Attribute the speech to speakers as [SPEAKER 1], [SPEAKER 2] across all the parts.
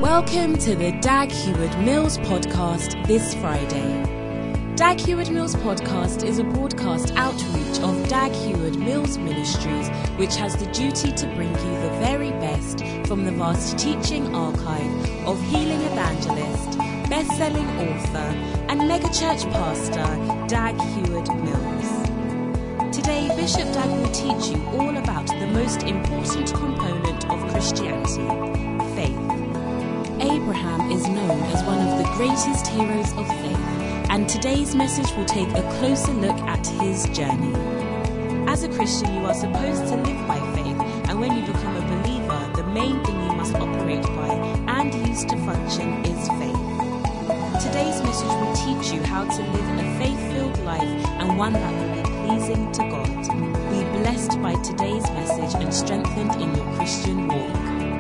[SPEAKER 1] Welcome to the Dag Heward-Mills podcast this Friday. Dag Heward-Mills podcast is a broadcast outreach of Dag Heward-Mills Ministries, which has the duty to bring you the very best from the vast teaching archive of healing evangelist, best-selling author, and megachurch pastor Dag Heward-Mills. Today, Bishop Dag will teach you all about the most important component of Christianity, faith. Abraham is known as one of the greatest heroes of faith, and today's message will take a closer look at his journey. As a Christian, you are supposed to live by faith, and when you become a believer, the main thing you must operate by and use to function is faith. Today's message will teach you how to live a faith-filled life and one that will be pleasing to God. Be blessed by today's message and strengthened in your Christian walk.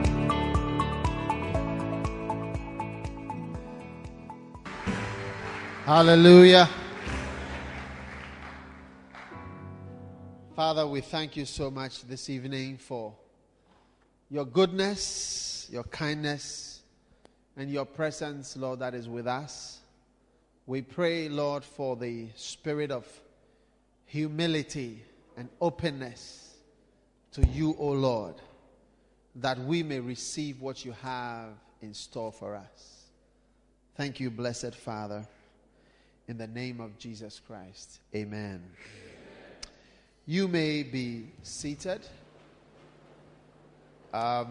[SPEAKER 2] Hallelujah. Father, we thank you so much this evening for your goodness, your kindness, and your presence, Lord, that is with us. We pray, Lord, for the spirit of humility and openness to you, O Lord, that we may receive what you have in store for us. Thank you, blessed Father. In the name of Jesus Christ, amen. You may be seated. Are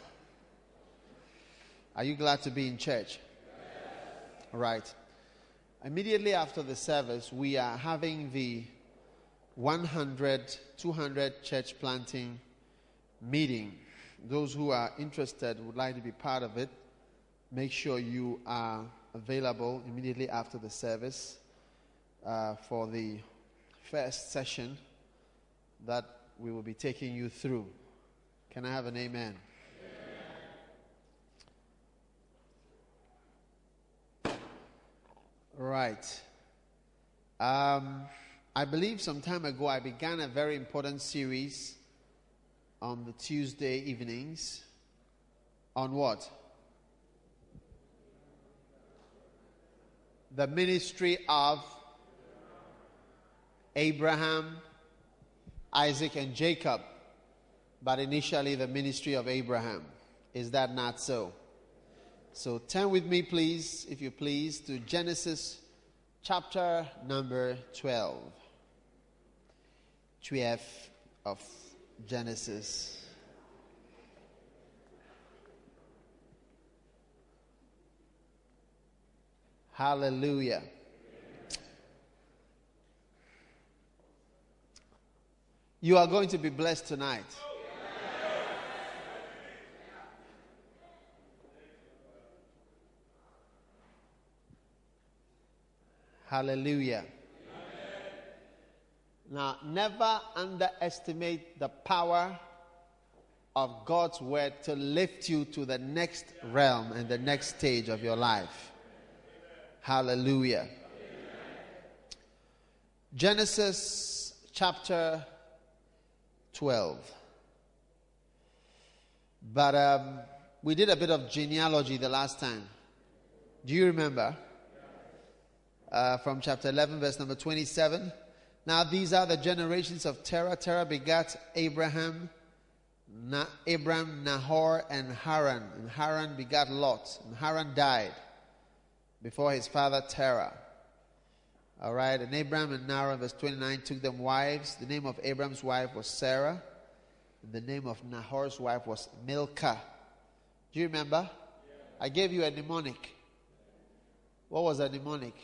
[SPEAKER 2] you glad to be in church? Right. Immediately after the service, we are having the 100, 200 church planting meeting. Those who are interested would like to be part of it. Make sure you are available immediately after the service for the first session that we will be taking you through. Can I have an amen? Amen. Right. I believe some time ago I began a very important series on the Tuesday evenings on what? The ministry of Abraham, Isaac, and Jacob, but initially the ministry of Abraham. Is that not so? So turn with me, please, if you please, to Genesis chapter number 12. 12 of Genesis. Hallelujah. You are going to be blessed tonight. Hallelujah. Now, never underestimate the power of God's word to lift you to the next realm and the next stage of your life. Hallelujah. Amen. Genesis chapter 12. But we did a bit of genealogy the last time. Do you remember? From chapter 11, verse number 27. Now these are the generations of Terah. Terah begat Abraham, Nahor, and Haran. And Haran begat Lot. And Haran died before his father Terah. All right, and Abraham and Nahor, verse 29, took them wives. The name of Abraham's wife was Sarah, and the name of Nahor's wife was Milcah. Do you remember? Yeah. I gave you a mnemonic. What was a mnemonic?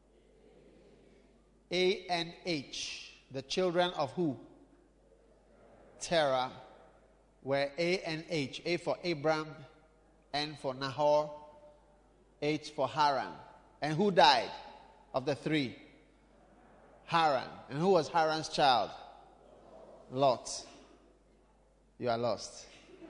[SPEAKER 2] A-N-H. The children of who? Terah were A-N-H. A for Abraham, N for Nahor, H for Haran. And who died of the three? Haran. And who was Haran's child? Lot. You are lost.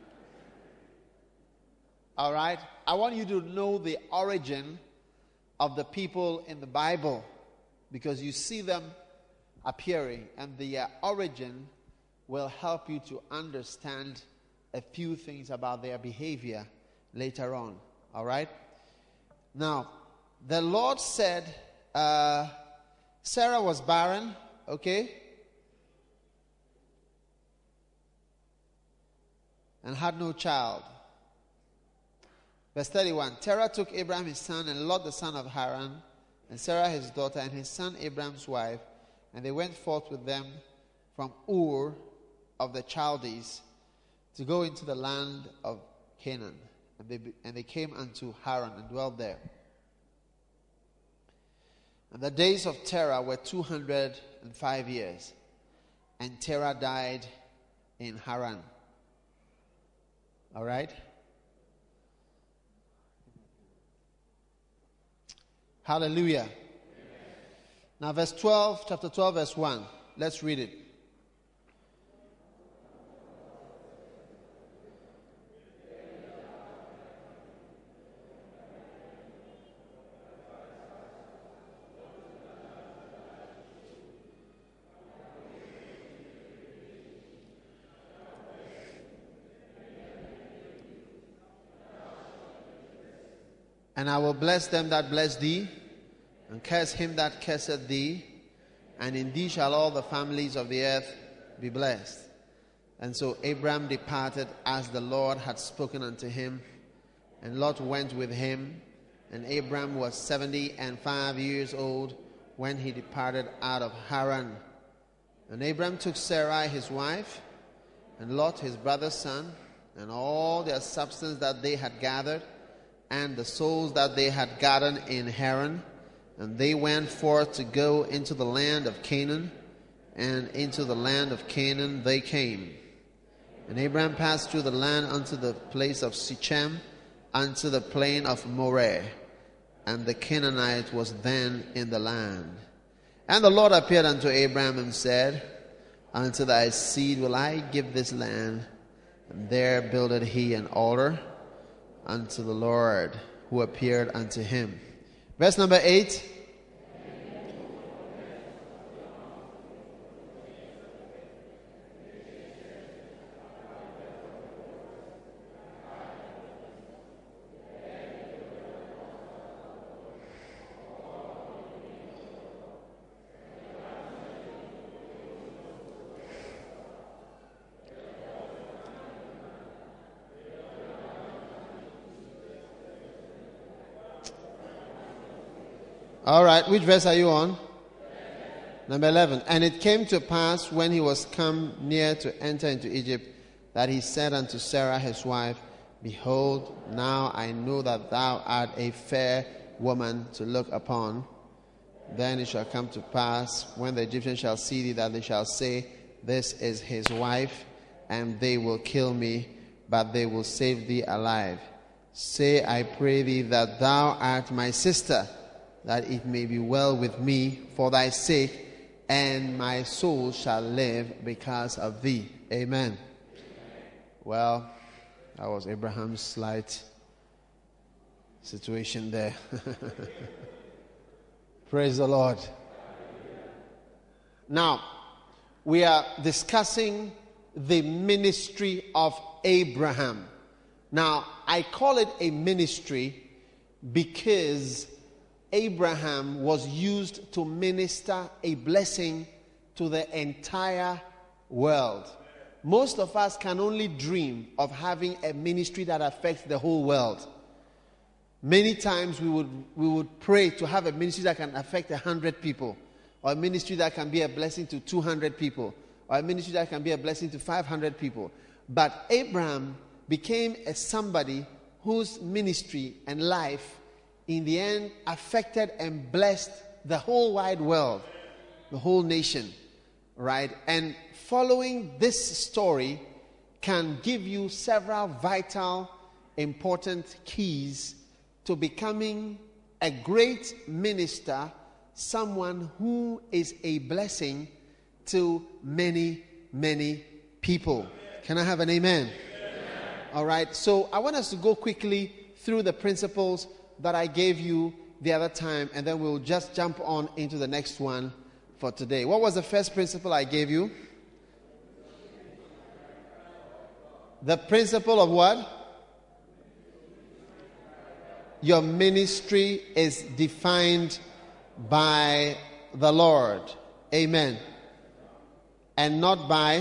[SPEAKER 2] All right. I want you to know the origin of the people in the Bible, because you see them appearing, and the origin will help you to understand a few things about their behavior later on. All right? Now, the Lord said, Sarah was barren, okay? And had no child. Verse 31, Terah took Abraham his son and Lot the son of Haran, and Sarah his daughter, and his son Abraham's wife, and they went forth with them from Ur of the Chaldees to go into the land of Canaan. And they came unto Haran and dwelt there. And the days of Terah were 205 years, and Terah died in Haran. All right? Hallelujah. Amen. Now verse 12, chapter 12, verse 1. Let's read it. And I will bless them that bless thee, and curse him that curseth thee, and in thee shall all the families of the earth be blessed. And so Abram departed as the Lord had spoken unto him, and Lot went with him. And Abram was 75 years old when he departed out of Haran. And Abram took Sarai his wife, and Lot his brother's son, and all their substance that they had gathered, and the souls that they had gotten in Haran, and they went forth to go into the land of Canaan, and into the land of Canaan they came. And Abraham passed through the land unto the place of Sichem, unto the plain of Moreh, and the Canaanite was then in the land. And the Lord appeared unto Abraham and said, Unto thy seed will I give this land. And there builded he an altar unto the Lord, who appeared unto him. Verse number 8. All right, which verse are you on? 11. Number 11. And it came to pass when he was come near to enter into Egypt, that he said unto Sarah his wife, Behold, now I know that thou art a fair woman to look upon. Then it shall come to pass, when the Egyptians shall see thee, that they shall say, This is his wife, and they will kill me, but they will save thee alive. Say, I pray thee, that thou art my sister, that it may be well with me for thy sake, and my soul shall live because of thee. Amen. Well, that was Abraham's slight situation there. Praise the Lord. Now, we are discussing the ministry of Abraham. Now, I call it a ministry because Abraham was used to minister a blessing to the entire world. Most of us can only dream of having a ministry that affects the whole world. Many times we would pray to have a ministry that can affect 100 people, or a ministry that can be a blessing to 200 people, or a ministry that can be a blessing to 500 people. But Abraham became somebody whose ministry and life in the end affected and blessed the whole wide world, the whole nation, right? And following this story can give you several vital, important keys to becoming a great minister, someone who is a blessing to many, many people. Can I have an amen? All right, so I want us to go quickly through the principles that I gave you the other time, and then we'll just jump on into the next one for today. What was the first principle I gave you? The principle of what? your ministry is defined by the Lord. Amen. And not by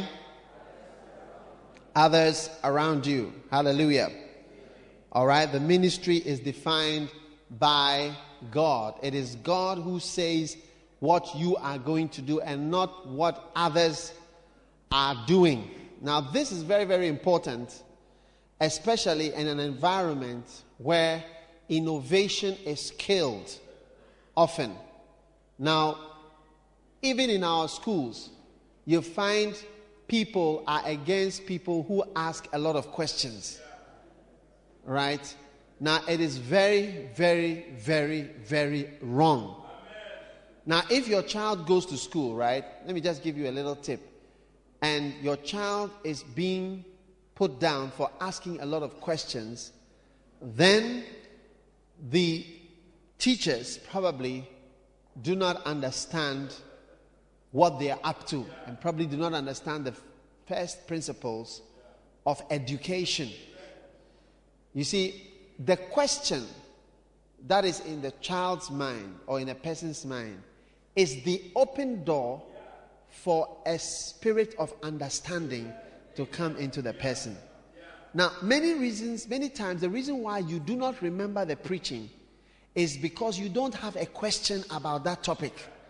[SPEAKER 2] others around you. Hallelujah. All right. The ministry is defined by God. It is God who says what you are going to do and not what others are doing. Now, this is very, very important, especially in an environment where innovation is killed often. Now, even in our schools, you find people are against people who ask a lot of questions. Right? Now, it is very, very, very, very wrong. Now, if your child goes to school, right? Let me just give you a little tip. And your child is being put down for asking a lot of questions, then the teachers probably do not understand what they are up to and probably do not understand the first principles of education. You see, the question that is in the child's mind or in a person's mind is the open door for a spirit of understanding to come into the person. Now, many times, the reason why you do not remember the preaching is because you don't have a question about that topic.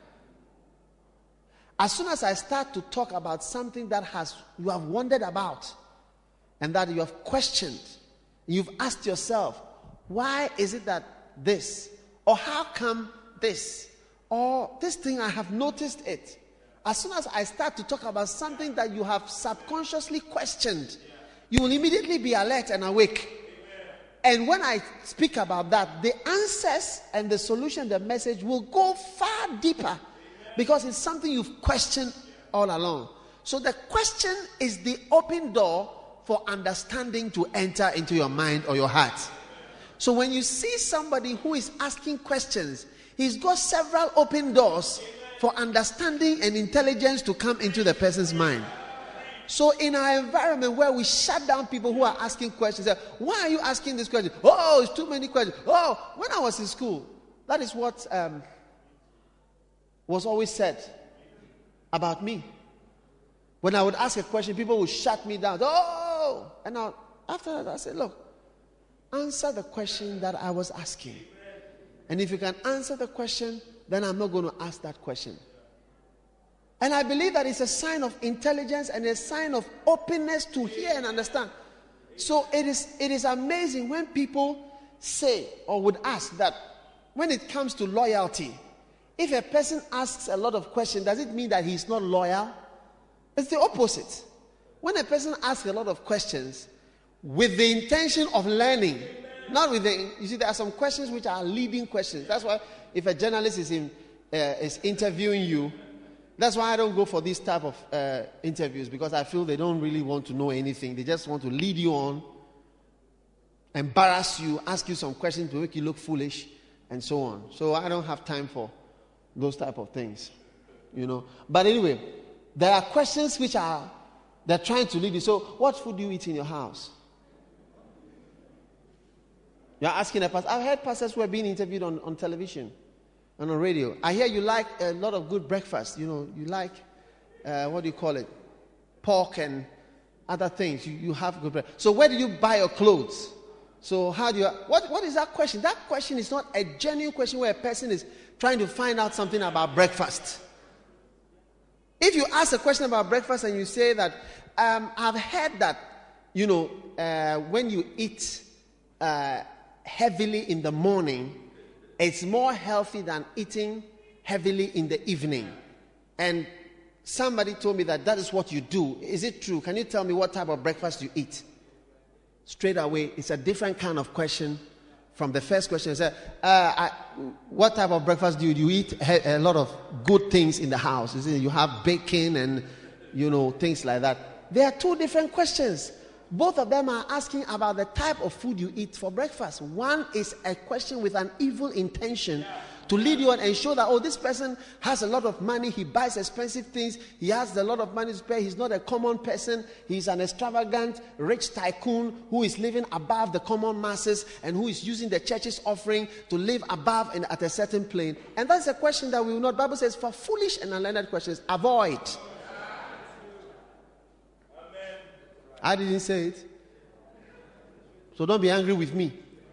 [SPEAKER 2] As soon as I start to talk about something that you have wondered about and that you have questioned, you've asked yourself, why is it that this? Or how come this? Or this thing, I have noticed it. As soon as I start to talk about something that you have subconsciously questioned, you will immediately be alert and awake. And when I speak about that, the answers and the solution, the message will go far deeper because it's something you've questioned all along. So the question is the open door for understanding to enter into your mind or your heart. So when you see somebody who is asking questions, he's got several open doors for understanding and intelligence to come into the person's mind. So in our environment where we shut down people who are asking questions, why are you asking this question? Oh, it's too many questions. Oh, when I was in school, that is what was always said about me. When I would ask a question, people would shut me down. Oh, and now after that I said, look, answer the question that I was asking. And if you can answer the question, then I'm not going to ask that question. And I believe that it's a sign of intelligence and a sign of openness to hear and understand. So it is amazing when people say or would ask that when it comes to loyalty, if a person asks a lot of questions, does it mean that he's not loyal? It's the opposite. When a person asks a lot of questions with the intention of learning, not with the, you see, there are some questions which are leading questions. That's why if a journalist is interviewing you, that's why I don't go for this type of interviews, because I feel they don't really want to know anything. They just want to lead you on, embarrass you, ask you some questions to make you look foolish, and so on. So I don't have time for those type of things, you know. But anyway, there are questions which they're trying to lead you. So, what food do you eat in your house? You're asking a pastor. I've heard pastors who are being interviewed on television and on radio. I hear you like a lot of good breakfast. You know, you like, what do you call it? Pork and other things. You have good breakfast. So where do you buy your clothes? So how do you, what is that question? That question is not a genuine question where a person is trying to find out something about breakfast. If you ask a question about breakfast and you say that, I've heard that, you know, when you eat heavily in the morning, it's more healthy than eating heavily in the evening. And somebody told me that is what you do. Is it true? Can you tell me what type of breakfast you eat? Straight away, it's a different kind of question from the first question. It said, what type of breakfast do you eat? A lot of good things in the house. You have bacon and, you know, things like that. There are two different questions. Both of them are asking about the type of food you eat for breakfast. One is a question with an evil intention To lead you on and show that, oh, this person has a lot of money, he buys expensive things, he has a lot of money to pay, he's not a common person, he's an extravagant, rich tycoon who is living above the common masses and who is using the church's offering to live above and at a certain plane. And that's a question that we will not. The Bible says, for foolish and unlearned questions, avoid. Amen. I didn't say it. So don't be angry with me.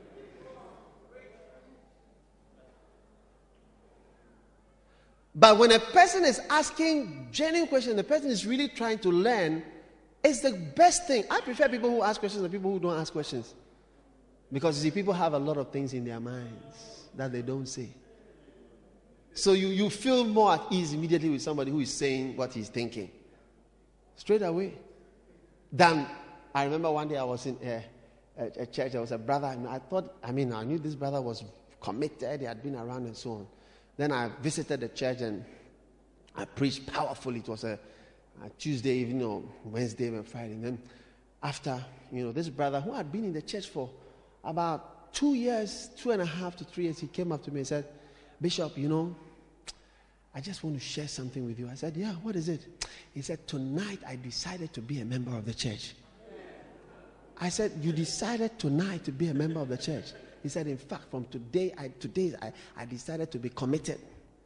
[SPEAKER 2] But when a person is asking genuine questions, the person is really trying to learn, it's the best thing. I prefer people who ask questions than people who don't ask questions. Because you see, people have a lot of things in their minds that they don't say. So you feel more at ease immediately with somebody who is saying what he's thinking. Straight away. Then, I remember one day I was in a church, there was a brother, and I knew this brother was committed, he had been around and so on. Then I visited the church and I preached powerfully. It was a Tuesday evening or Wednesday and Friday. And then after, this brother who had been in the church for about 2 years, 2.5 to 3 years, he came up to me and said, Bishop, I just want to share something with you. I said, yeah, what is it? He said, tonight I decided to be a member of the church. I said, you decided tonight to be a member of the church? He said, in fact, from today I decided to be committed.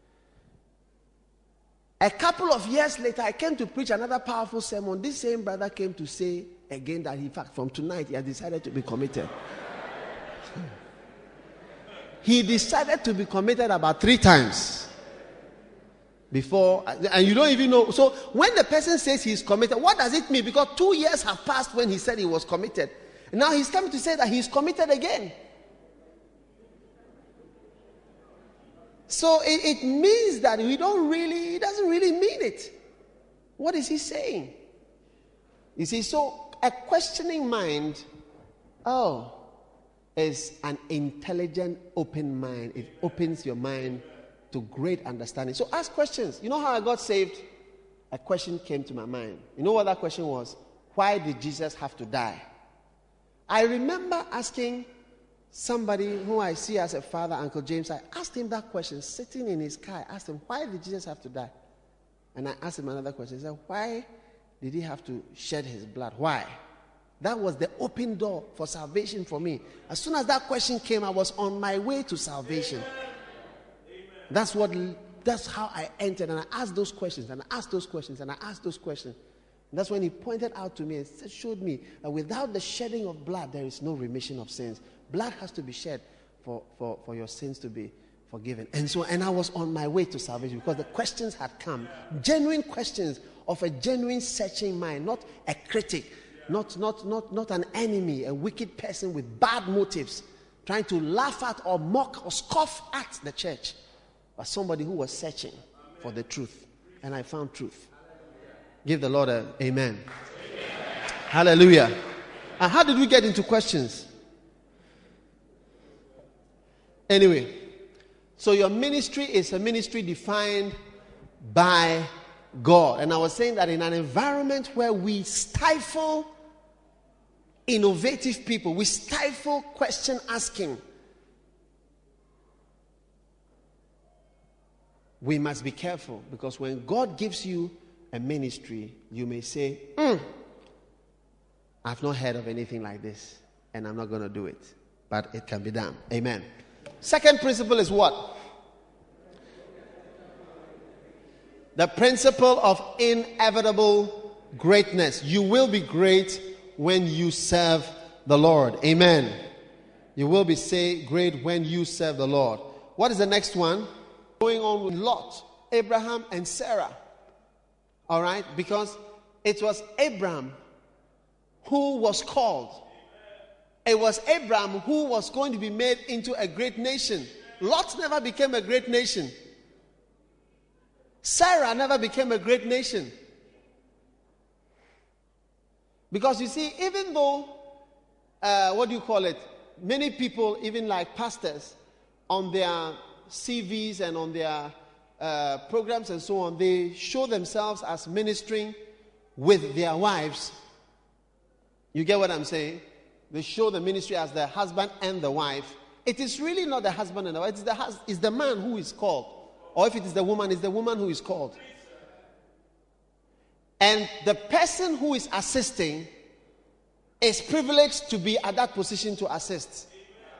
[SPEAKER 2] A couple of years later, I came to preach another powerful sermon. This same brother came to say again that, in fact, from tonight, he has decided to be committed. He decided to be committed about 3 times before, and you don't even know. So when the person says he's committed, what does it mean? Because 2 years have passed when he said he was committed. And now he's coming to say that he's committed again. So it means that he doesn't really mean it. What is he saying? You see, so a questioning mind, is an intelligent, open mind. It opens your mind to great understanding. So ask questions. You know how I got saved? A question came to my mind. You know what that question was? Why did Jesus have to die? I remember asking somebody who I see as a father, Uncle James, I asked him that question, sitting in his car. I asked him, why did Jesus have to die? And I asked him another question. He said, why did he have to shed his blood? Why? That was the open door for salvation for me. As soon as that question came, I was on my way to salvation. Amen. That's how I entered, and I asked those questions, and I asked those questions, and I asked those questions. And that's when he pointed out to me and showed me that without the shedding of blood, there is no remission of sins. Blood has to be shed for your sins to be forgiven. And I was on my way to salvation because the questions had come. Genuine questions of a genuine searching mind, not a critic, not an enemy, a wicked person with bad motives, trying to laugh at or mock or scoff at the church, but somebody who was searching for the truth. And I found truth. Give the Lord an amen. Hallelujah. And how did we get into questions? Anyway, so your ministry is a ministry defined by God. And I was saying that in an environment where we stifle innovative people, we stifle question asking, we must be careful, because when God gives you a ministry, you may say, I've not heard of anything like this, and I'm not going to do it. But it can be done. Amen. Second principle is what? The principle of inevitable greatness. You will be great when you serve the Lord. Amen. You will be great when you serve the Lord. What is the next one? Going on with Lot, Abraham, and Sarah. All right? Because it was Abraham who was called. It was Abraham who was going to be made into a great nation. Lot never became a great nation. Sarah never became a great nation. Because you see, even though, many people, even like pastors, on their CVs and on their programs and so on, they show themselves as ministering with their wives. You get what I'm saying? They show the ministry as the husband and the wife, it is really not the husband and the wife. It's the man who is called. Or if it is the woman, it's the woman who is called. And the person who is assisting is privileged to be at that position to assist.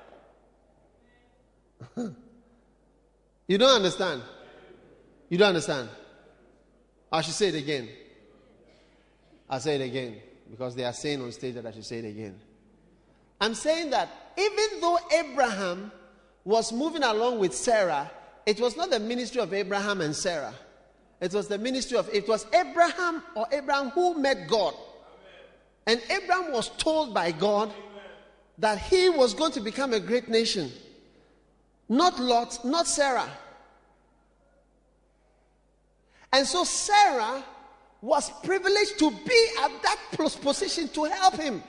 [SPEAKER 2] You don't understand? You don't understand? I should say it again. I'll say it again because they are saying on stage that I should say it again. I'm saying that even though Abraham was moving along with Sarah, it was not the ministry of Abraham and Sarah. It was the ministry of, it was Abraham who met God. And Abraham was told by God that he was going to become a great nation. Not Lot, not Sarah. And so Sarah was privileged to be at that position to help him.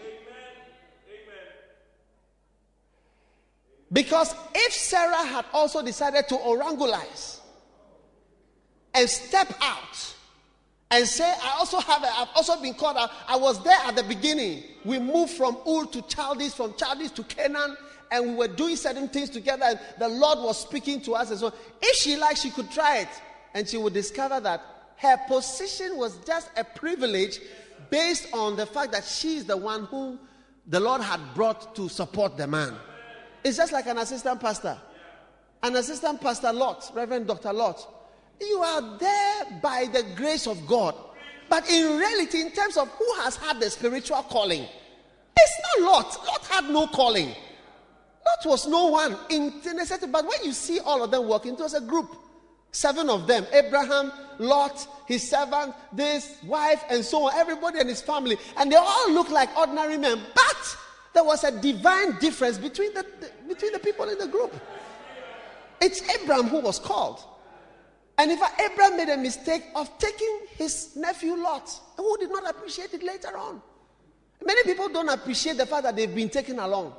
[SPEAKER 2] Because if Sarah had also decided to orangulize and step out and say, I've also been called out. I was there at the beginning. We moved from Ur to Chaldees, from Chaldees to Canaan, and we were doing certain things together, and the Lord was speaking to us. And so if she liked, she could try it, and she would discover that her position was just a privilege based on the fact that she is the one who the Lord had brought to support the man. It's just like an assistant pastor. An assistant pastor Lot, Reverend Dr. Lot. You are there by the grace of God. But in reality, in terms of who has had the spiritual calling, it's not Lot. Lot had no calling. Lot was no one in necessity. But when you see all of them working, it was a group. 7 of them. Abraham, Lot, his servant, this, wife, and so on. Everybody and his family. And they all look like ordinary men. But there was a divine difference between the people in the group. It's Abraham who was called. And if Abraham made a mistake of taking his nephew Lot, who did not appreciate it later on. Many people don't appreciate the fact that they've been taken along.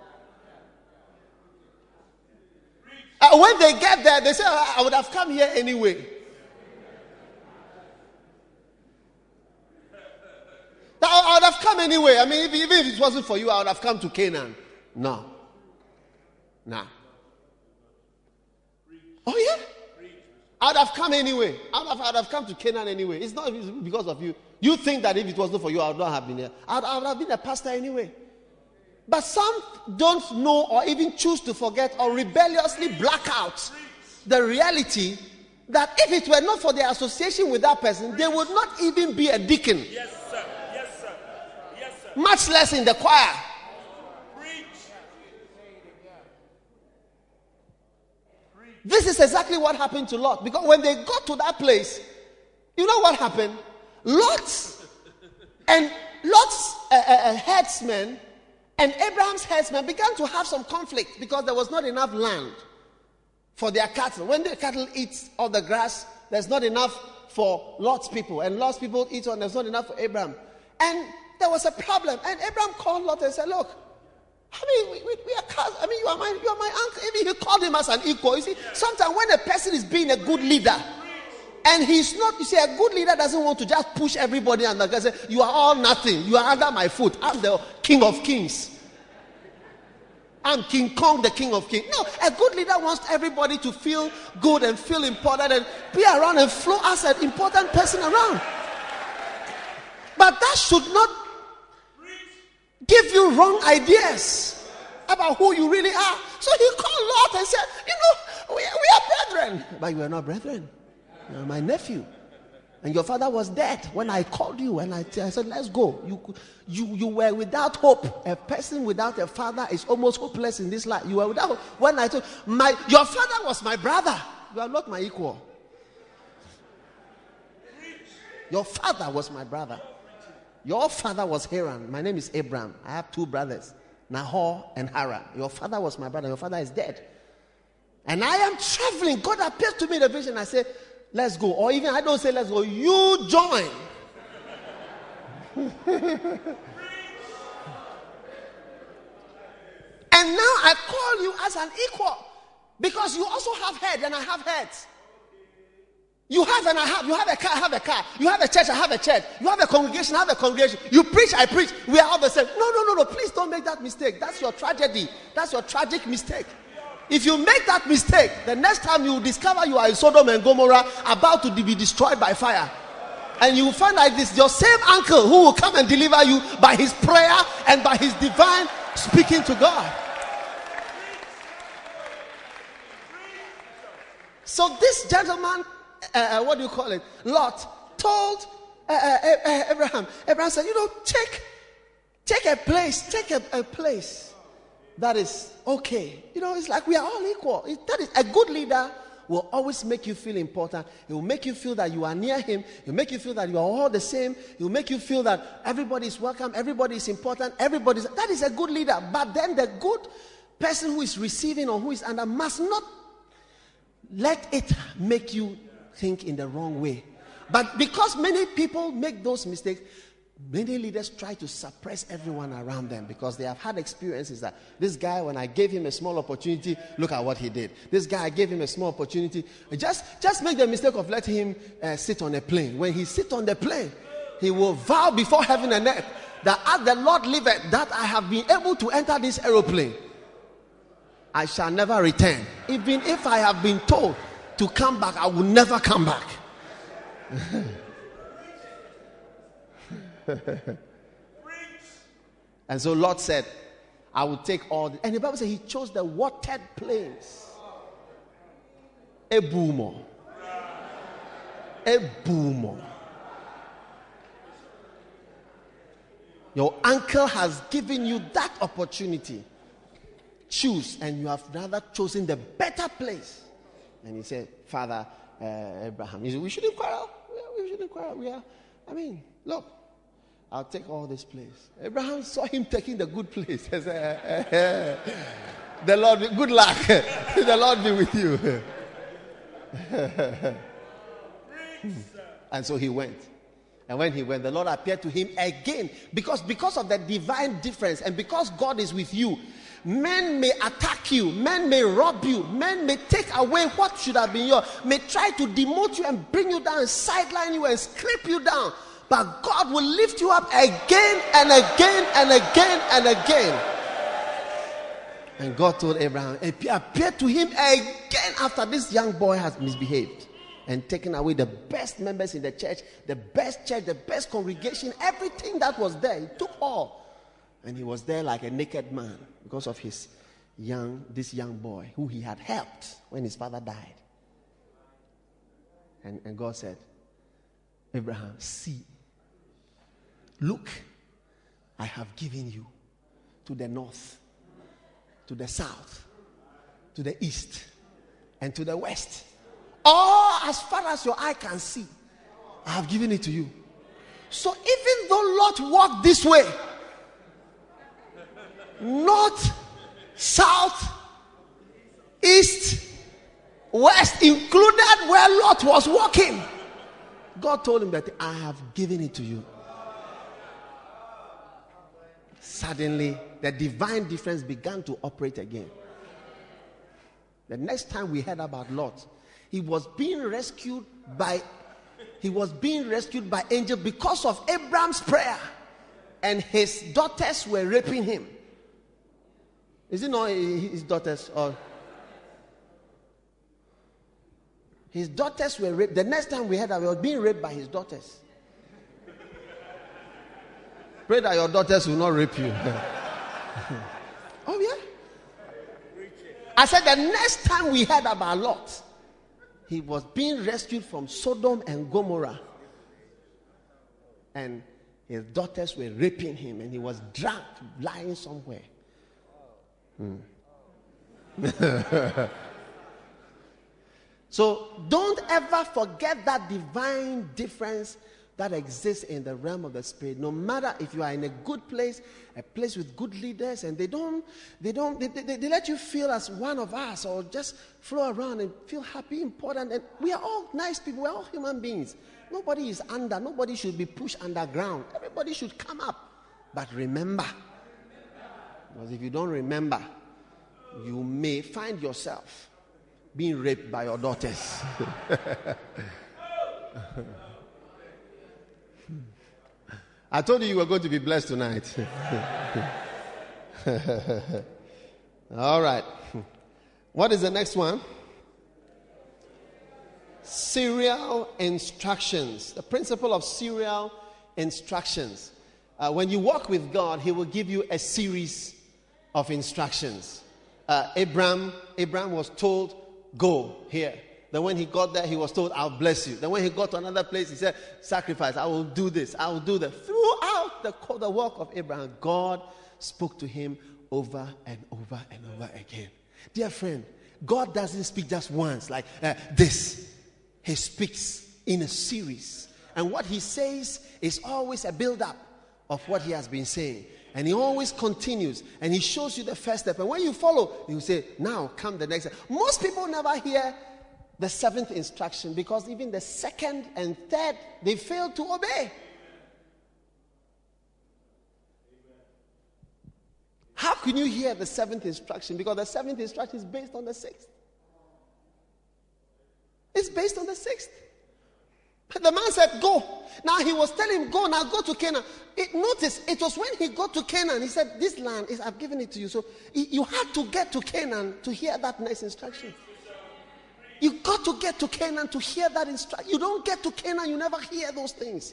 [SPEAKER 2] When they get there, they say, I would have come here anyway. I would have come anyway. I mean, even if it wasn't for you, I would have come to Canaan. No. Nah. Oh, yeah? I would have come anyway. I would have come to Canaan anyway. It's not because of you. You think that if it wasn't for you, I would not have been here. I would have been a pastor anyway. But some don't know or even choose to forget or rebelliously black out the reality that if it were not for their association with that person, they would not even be a deacon.
[SPEAKER 3] Yes, sir. Yes, sir. Yes, sir.
[SPEAKER 2] Much less in the choir. This is exactly what happened to Lot. Because when they got to that place, you know what happened? Lot's herdsmen and Abraham's herdsmen began to have some conflict because there was not enough land for their cattle. When the cattle eat all the grass, there's not enough for Lot's people. And Lot's people eat on, there's not enough for Abraham. And there was a problem. And Abraham called Lot and said, look, I mean, we are cousins. I mean, you are my uncle. Even he called him as an equal. You see, sometimes when a person is being a good leader, and he's not, you see, a good leader doesn't want to just push everybody under and say, you are all nothing. You are under my foot. I'm the King of Kings. I'm King Kong, the King of Kings. No, a good leader wants everybody to feel good and feel important and be around and flow as an important person around. But that should not give you wrong ideas about who you really are. So he called Lot and said, you know, we are brethren. But you are not brethren. You are my nephew. And your father was dead when I called you and I said, let's go. You were without hope. A person without a father is almost hopeless in this life. You were without hope. When I told your father was my brother. You are not my equal. Your father was my brother. Your father was Haran. My name is Abraham. I have 2 brothers, Nahor and Haran. Your father was my brother. Your father is dead. And I am traveling. God appeared to me in a vision. I said, let's go. Or even I don't say let's go. You join. And now I call you as an equal. Because you also have head and I have heads. You have and I have. You have a car, I have a car. You have a church, I have a church. You have a congregation, I have a congregation. You preach, I preach. We are all the same. No. Please don't make that mistake. That's your tragedy. That's your tragic mistake.
[SPEAKER 4] If you make that mistake, the next time you discover you are in Sodom and Gomorrah about to be destroyed by fire. And you will find out this your same uncle who will come and deliver you by his prayer and by his divine speaking to God. So this gentleman, what do you call it? Lot told Abraham. Abraham said, take a place that is okay. It's like we are all equal. That is a good leader. Will always make you feel important. It will make you feel that you are near him. It will make you feel that you are all the same. It will make you feel that everybody is welcome. Everybody is important. That is a good leader. But then the good person who is receiving or who is under must not let it make you think in the wrong way. But because many people make those mistakes, many leaders try to suppress everyone around them because they have had experiences that this guy, when I gave him a small opportunity, look at what he did. This guy, I gave him a small opportunity. Just make the mistake of letting him sit on a plane. When he sits on the plane, he will vow before heaven and earth that as the Lord liveth, that I have been able to enter this aeroplane, I shall never return. Even if I have been told to come back, I will never come back. And so Lot said, I will take all and the Bible says he chose the watered place. A boomer. Your uncle has given you that opportunity. Choose, and you have rather chosen the better place. And he said, Father Abraham, he said, we shouldn't quarrel. Look, I'll take all this place. Abraham saw him taking the good place. He said, the Lord, good luck. The Lord be with you. And so he went. And when he went, the Lord appeared to him again. Because of the divine difference and because God is with you, men may attack you, men may rob you, men may take away what should have been yours, may try to demote you and bring you down, sideline you and scrape you down. But God will lift you up again and again and again and again. And God told Abraham, appeared to him again after this young boy has misbehaved and taken away the best members in the church, the best congregation, everything that was there. He took all. And he was there like a naked man because of this young boy who he had helped when his father died. And God said, Abraham, see, look, I have given you to the north, to the south, to the east, and to the west. All as far as your eye can see, I have given it to you. So even though Lot walked this way, north, south, east, west, included where Lot was walking, God told him that I have given it to you. Suddenly, the divine difference began to operate again. The next time we heard about Lot, he was being rescued by angel because of Abraham's prayer, and his daughters were raping him. Is it not his daughters? Or his daughters were raped. The next time we heard that, he was being raped by his daughters. Pray that your daughters will not rape you. Oh yeah. I said the next time we heard about Lot, he was being rescued from Sodom and Gomorrah, and his daughters were raping him, and he was dragged, lying somewhere. So don't ever forget that divine difference that exists in the realm of the spirit. No matter if you are in a good place, a place with good leaders, and they let you feel as one of us, or just flow around and feel happy, important. And we are all nice people. We are all human beings. Nobody is under. Nobody should be pushed underground. Everybody should come up. But remember, because if you don't remember, you may find yourself being raped by your daughters. I told you were going to be blessed tonight. All right. What is the next one? Serial instructions. The principle of serial instructions. When you walk with God, He will give you a series of instructions. Abraham was told, go here. Then when he got there, he was told, I'll bless you. Then when he got to another place, he said, sacrifice, I will do this, I will do that. Throughout the walk of Abraham, God spoke to him over and over and over again. Dear friend, God doesn't speak just once like this. He speaks in a series. And what He says is always a build-up of what He has been saying. And He always continues. And He shows you the first step. And when you follow, you say, now come the next step. Most people never hear the 7th instruction because even the 2nd and 3rd, they fail to obey. How can you hear the 7th instruction? Because the 7th instruction is based on the 6th. It's based on the 6th. The man said, go. Now he was telling him, go, now go to Canaan. Notice, it was when he got to Canaan, he said, this land, I've given it to you. So you had to get to Canaan to hear that next instruction. You got to get to Canaan to hear that instruction. You don't get to Canaan, you never hear those things.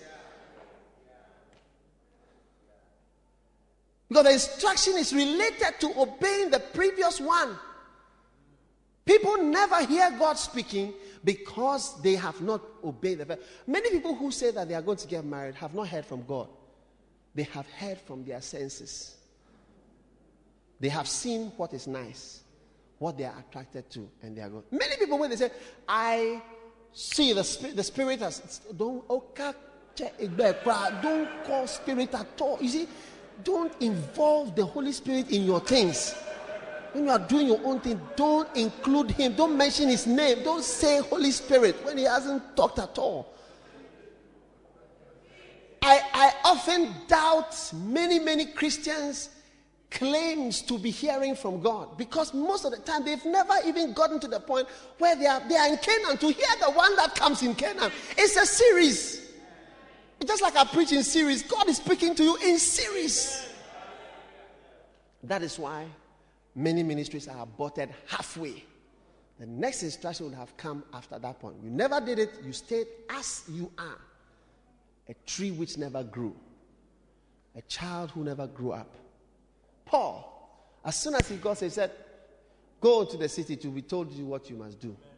[SPEAKER 4] Because the instruction is related to obeying the previous one. People never hear God speaking because they have not obeyed the. Many people who say that they are going to get married have not heard from God. They have heard from their senses. They have seen what is nice, what they are attracted to, and they are going. Many people, when they say, I see the spirit as, don't call spirit at all. You see, don't involve the Holy Spirit in your things. When you are doing your own thing, don't include Him. Don't mention His name. Don't say Holy Spirit when He hasn't talked at all. I often doubt many Christians' claims to be hearing from God because most of the time they've never even gotten to the point where they are in Canaan to hear the one that comes in Canaan. It's a series. It's just like I preach in series. God is speaking to you in series. That is why many ministries are aborted halfway. The next instruction would have come after that point. You never did it. You stayed as you are. A tree which never grew. A child who never grew up. Paul, as soon as he got there, he said, go to the city to be told you what you must do.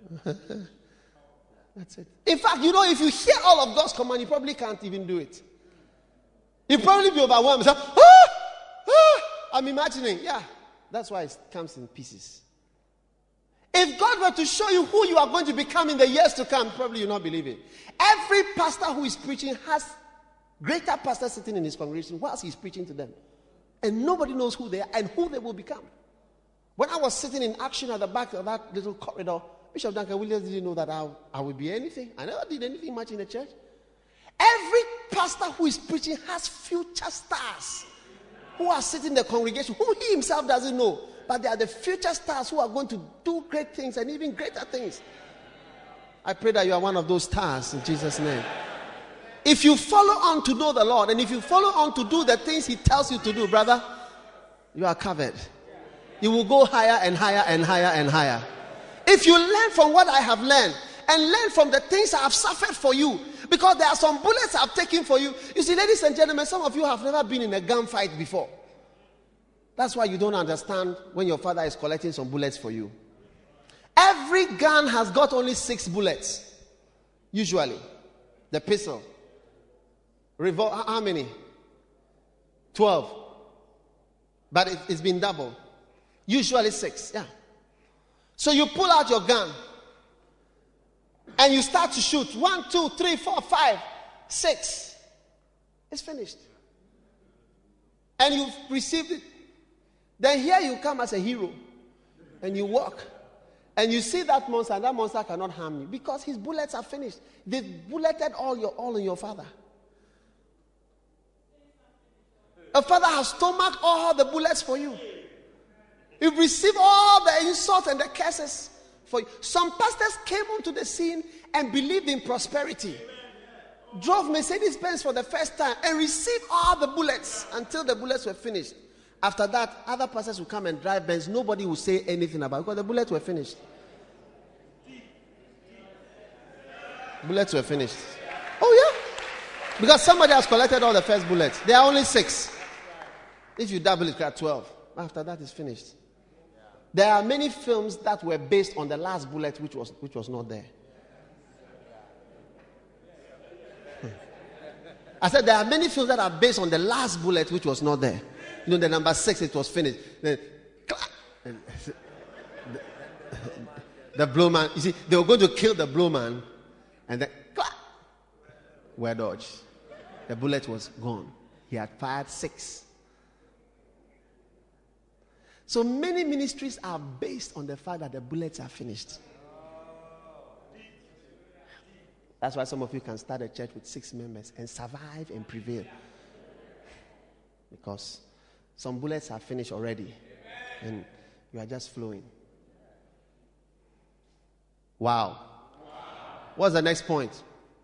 [SPEAKER 4] That's it. In fact, if you hear all of God's command, you probably can't even do it. You'll probably be overwhelmed. Say, I'm imagining. Yeah. That's why it comes in pieces. If God were to show you who you are going to become in the years to come, probably you'll not believe it. Every pastor who is preaching has greater pastors sitting in his congregation whilst he's preaching to them. And nobody knows who they are and who they will become. When I was sitting in action at the back of that little corridor, Bishop Duncan Williams didn't know that I would be anything. I never did anything much in the church. Every pastor who is preaching has future stars who are sitting in the congregation, who he himself doesn't know. But they are the future stars who are going to do great things and even greater things. I pray that you are one of those stars in Jesus' name. If you follow on to know the Lord, and if you follow on to do the things He tells you to do, brother, you are covered. You will go higher and higher and higher and higher. If you learn from what I have learned, and learn from the things I have suffered for you, because there are some bullets I've taken for you. You see, ladies and gentlemen, some of you have never been in a gunfight before. That's why you don't understand when your father is collecting some bullets for you. Every gun has got only 6 bullets. Usually. The pistol. Revolver, how many? 12. But it's been doubled. Usually 6. Yeah. So you pull out your gun. And you start to shoot. 1, 2, 3, 4, 5, 6. It's finished. And you've received it. Then here you come as a hero. And you walk. And you see that monster, and that monster cannot harm you. Because his bullets are finished. They've bulleted all in your father. A father has stomached all the bullets for you. You've received all the insults and the curses for you. Some pastors came onto the scene and believed in prosperity. Drove Mercedes-Benz for the first time and received all the bullets until the bullets were finished. After that, other pastors will come and drive Benz. Nobody will say anything about it because the bullets were finished. Bullets were finished. Oh, yeah. Because somebody has collected all the first bullets. There are only 6. If you double it, you got 12. After that, it's finished. There are many films that were based on the last bullet, which was not there. I said there are many films that are based on the last bullet, which was not there. You know, the number 6, it was finished. Then, the blow man. You see, they were going to kill the blow man, and then were dodged. The bullet was gone. He had fired 6. So many ministries are based on the fact that the bullets are finished. That's why some of you can start a church with 6 members and survive and prevail. Because some bullets are finished already. And you are just flowing. Wow. What's the next point?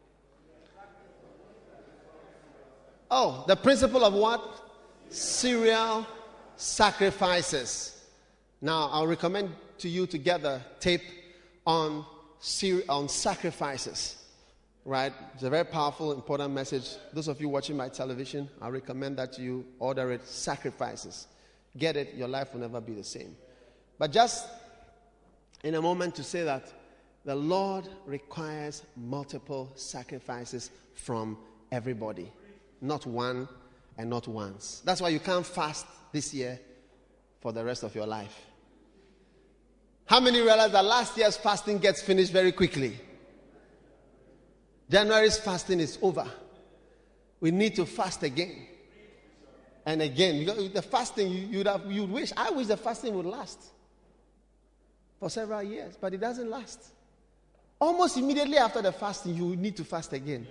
[SPEAKER 4] Oh, the principle of what? Serial sacrifices. Now, I'll recommend to you to get the tape on sacrifices. Right? It's a very powerful, important message. Those of you watching my television, I recommend that you order it. Sacrifices. Get it, your life will never be the same. But just in a moment to say that the Lord requires multiple sacrifices from everybody. Not one and not once. That's why you can't fast this year for the rest of your life. How many realize that last year's fasting gets finished very quickly? January's fasting is over. We need to fast again and again. Because the fasting, you'd wish. I wish the fasting would last for several years, but it doesn't last. Almost immediately after the fasting, you need to fast again.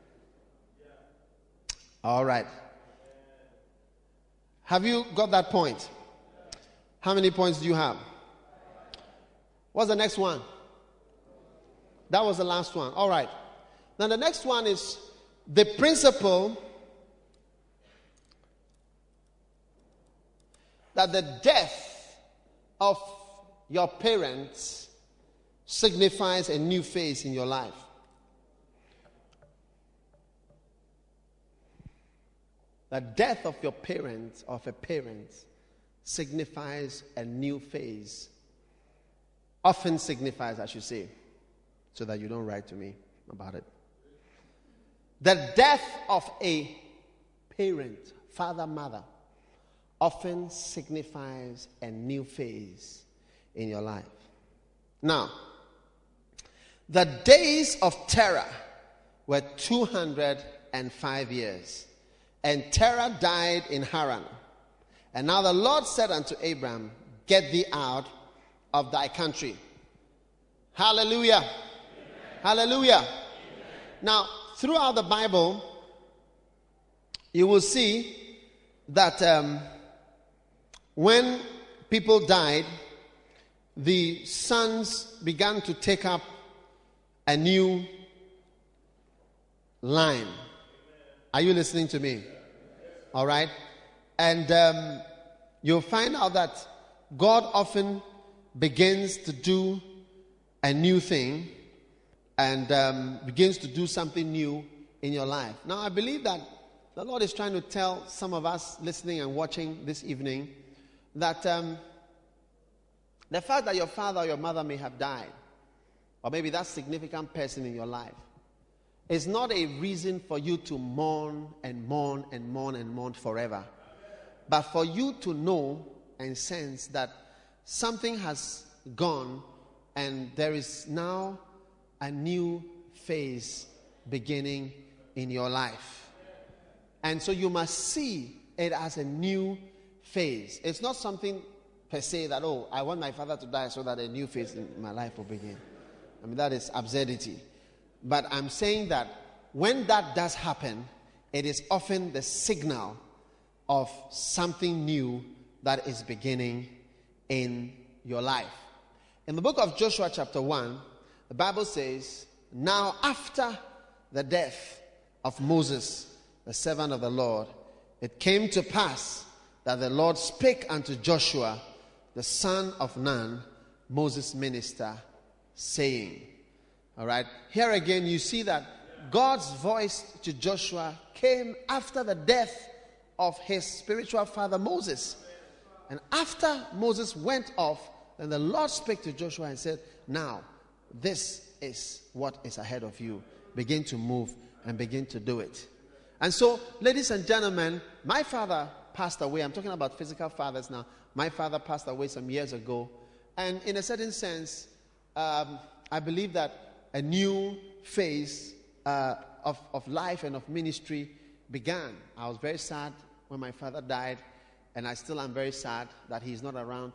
[SPEAKER 4] All right. Have you got that point? How many points do you have? What's the next one? That was the last one. All right. Now the next one is the principle that the death of your parents signifies a new phase in your life. The death of your parents, of a parent, signifies a new phase. Often signifies, I should say, so that you don't write to me about it. The death of a parent, father, mother, often signifies a new phase in your life. Now, the days of Terah were 205 years, and Terah died in Haran. And now the Lord said unto Abram, get thee out of thy country. Hallelujah. Amen. Hallelujah. Amen. Now, throughout the Bible, you will see that when people died, the sons began to take up a new line. Are you listening to me? All right. And you'll find out that God often begins to do a new thing and begins to do something new in your life. Now, I believe that the Lord is trying to tell some of us listening and watching this evening that the fact that your father or your mother may have died, or maybe that significant person in your life, is not a reason for you to mourn and mourn and mourn and mourn forever. But for you to know and sense that something has gone and there is now a new phase beginning in your life. And so you must see it as a new phase. It's not something per se that, oh, I want my father to die so that a new phase in my life will begin. I mean, that is absurdity. But I'm saying that when that does happen, it is often the signal of something new that is beginning in your life. In the book of Joshua chapter 1, the Bible says, now after the death of Moses, the servant of the Lord, it came to pass
[SPEAKER 2] that the Lord spake unto Joshua, the son of Nun, Moses' minister, saying. All right. Here again, you see that God's voice to Joshua came after the death of his spiritual father Moses. And after Moses went off, then the Lord spake to Joshua and said, now, this is what is ahead of you. Begin to move and begin to do it. And so, ladies and gentlemen, my father passed away. I'm talking about physical fathers now. My father passed away some years ago. And in a certain sense, I believe that a new phase of life and of ministry began. I was very sad when my father died, and I still am very sad that he's not around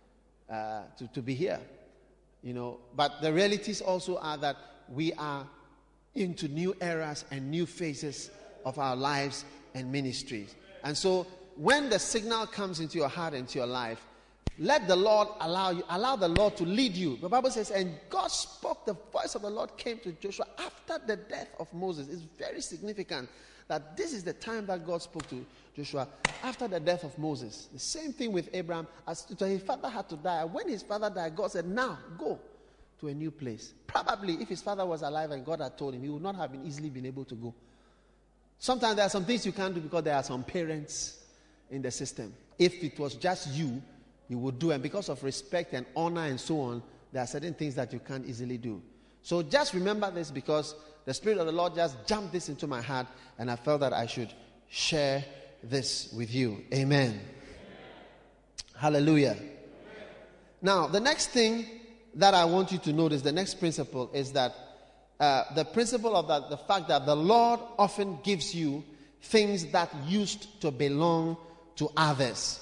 [SPEAKER 2] to be here. You know, but the realities also are that we are into new eras and new phases of our lives and ministries. And so when the signal comes into your heart and into your life, let the Lord allow the Lord to lead you. The Bible says, and God spoke, the voice of the Lord came to Joshua after the death of Moses. It's very significant that this is the time that God spoke to Joshua after the death of Moses. The same thing with Abraham. As his father had to die. When his father died, God said, now go to a new place. Probably if his father was alive and God had told him, he would not have easily been able to go. Sometimes there are some things you can't do because there are some parents in the system. If it was just you would do. And because of respect and honor and so on, there are certain things that you can't easily do. So just remember this, because the Spirit of the Lord just jumped this into my heart, and I felt that I should share this with you. Amen. Amen. Hallelujah. Amen. Now, the next thing that I want you to notice, the next principle, is that the principle of the fact that the Lord often gives you things that used to belong to others.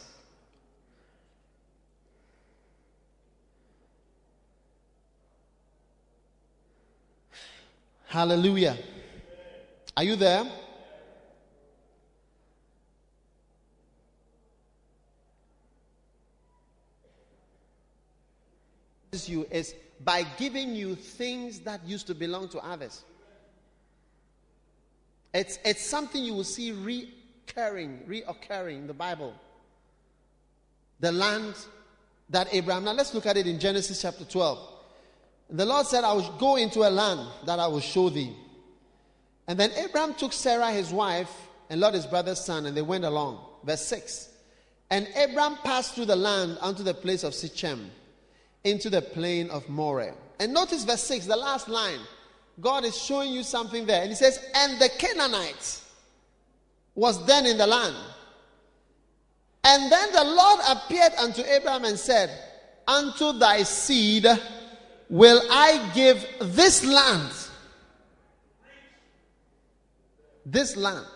[SPEAKER 2] Hallelujah. Are you there? You is by giving you things that used to belong to others. It's something you will see reoccurring in the Bible. The land that Abraham. Now let's look at it in Genesis chapter 12. The Lord said, I will go into a land that I will show thee. And then Abraham took Sarah his wife and Lot his brother's son, and they went along. Verse 6. And Abraham passed through the land unto the place of Sichem, into the plain of Moreh. And notice verse 6, the last line. God is showing you something there. And he says, and the Canaanite was then in the land. And then the Lord appeared unto Abraham and said, unto thy seed will I give this land. This land.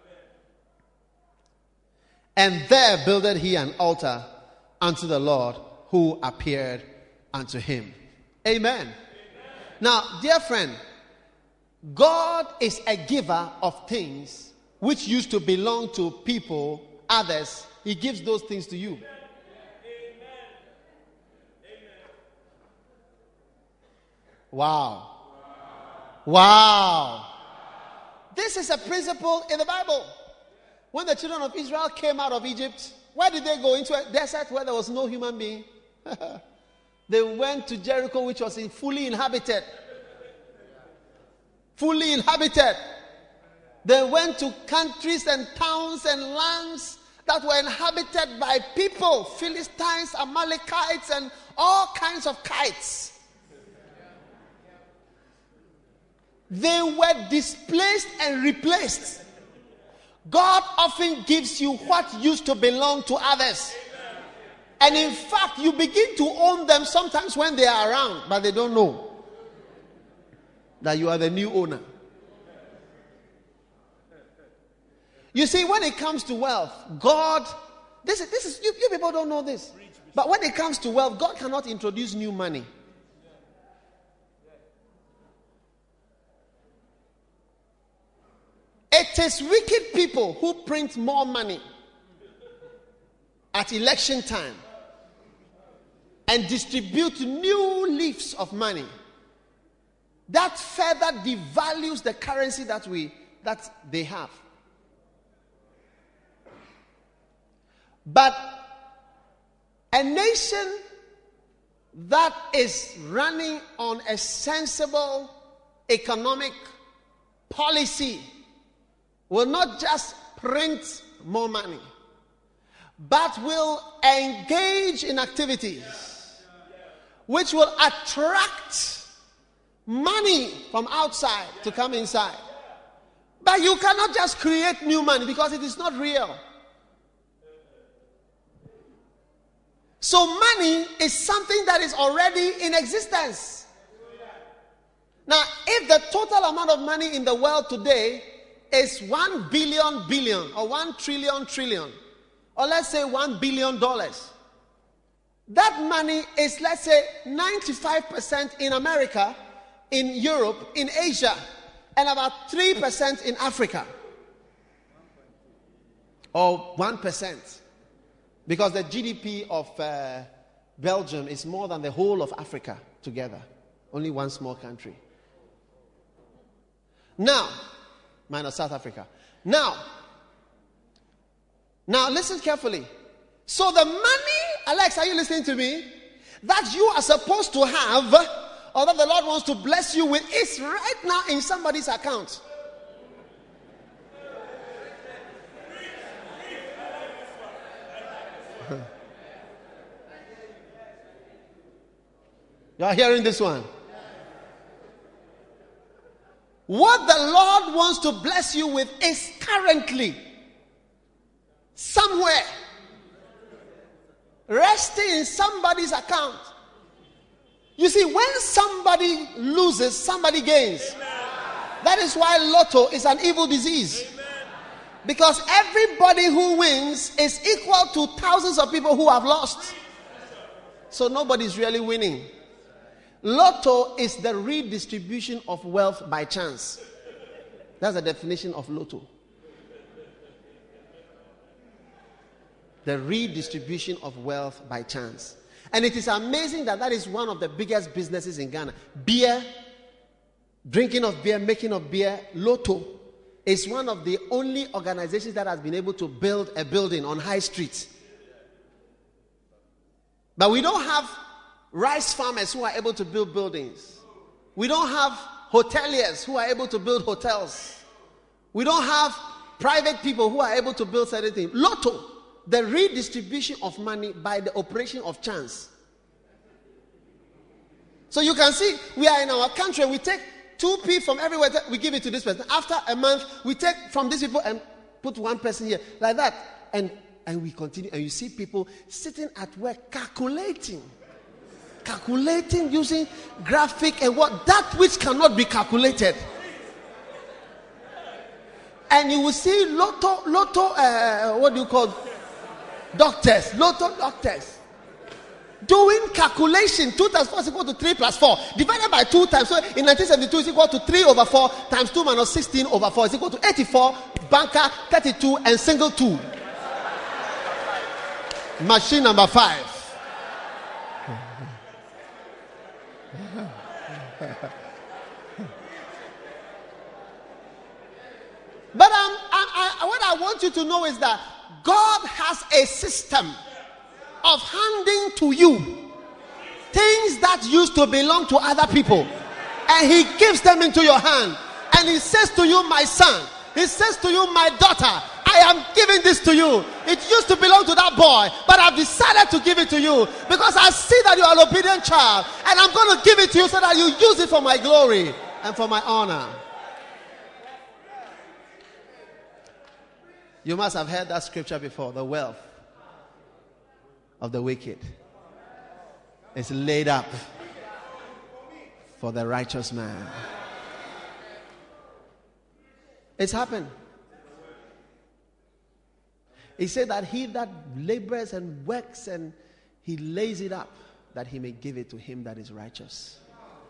[SPEAKER 2] And there builded he an altar unto the Lord, who appeared unto him. Amen. Now, dear friend, God is a giver of things which used to belong to people, others. He gives those things to you. Wow. Wow. This is a principle in the Bible. When the children of Israel came out of Egypt, where did they go? Into a desert where there was no human being. They went to Jericho, which was fully inhabited. Fully inhabited. They went to countries and towns and lands that were inhabited by people, Philistines, Amalekites, and all kinds of kites. They were displaced and replaced. God often gives you what used to belong to others. And in fact, you begin to own them sometimes when they are around, but they don't know that you are the new owner. You see, when it comes to wealth, God, this is you people don't know this. But when it comes to wealth, God cannot introduce new money. It is wicked people who print more money at election time and distribute new leaves of money that further devalues the currency that they have.
[SPEAKER 4] But a nation that is running on a sensible economic policy will not just print more money, but will engage in activities which will attract money from outside to come inside. But you cannot just create new money because it is not real. So money is something that is already in existence. Now, if the total amount of money in the world today is 1 billion or 1 trillion, or let's say $1 billion, that money is, let's say, 95% in America, in Europe, in Asia, and about 3% in Africa. Or 1%. Because the GDP of Belgium is more than the whole of Africa together. Only one small country. Now, minus South Africa. Now listen carefully. So the money, Alex, are you listening to me? That you are supposed to have, or that the Lord wants to bless you with, is right now in somebody's account. You are hearing this one? What the Lord wants to bless you with is currently somewhere resting in somebody's account. You see, when somebody loses, somebody gains. That is why Lotto is an evil disease. Because everybody who wins is equal to thousands of people who have lost. So nobody is really winning. Lotto is the redistribution of wealth by chance. That's the definition of Lotto. The redistribution of wealth by chance. And it is amazing that is one of the biggest businesses in Ghana. Beer, drinking of beer, making of beer. Lotto is one of the only organizations that has been able to build a building on High Street. But we don't have rice farmers who are able to build buildings. We don't have hoteliers who are able to build hotels. We don't have private people who are able to build certain things. Lotto, the redistribution of money by the operation of chance. So you can see, we are in our country, we take 2p from everywhere, we give it to this person. After a month, we take from these people and put one person here, like that. And we continue, and you see people sitting at work calculating using graphic and that which cannot be calculated. And you will see Lotto, what do you call doctors, Lotto doctors doing calculation. 2 times 4 is equal to 3 plus 4 divided by 2 times. So in 1972 is equal to 3 over 4 times 2 minus 16 over 4 is equal to 84, banker 32 and single 2. Machine number 5. But what I want you to know is that God has a system of handing to you things that used to belong to other people, and He gives them into your hand, and He says to you, my son, He says to you, my daughter, I am giving this to you. It used to belong to that boy, but I've decided to give it to you because I see that you are an obedient child, and I'm going to give it to you so that you use it for my glory and for my honor. You must have heard that scripture before. The wealth of the wicked is laid up for the righteous man. It's happened. He said that he that labors and works and he lays it up, that he may give it to him that is righteous.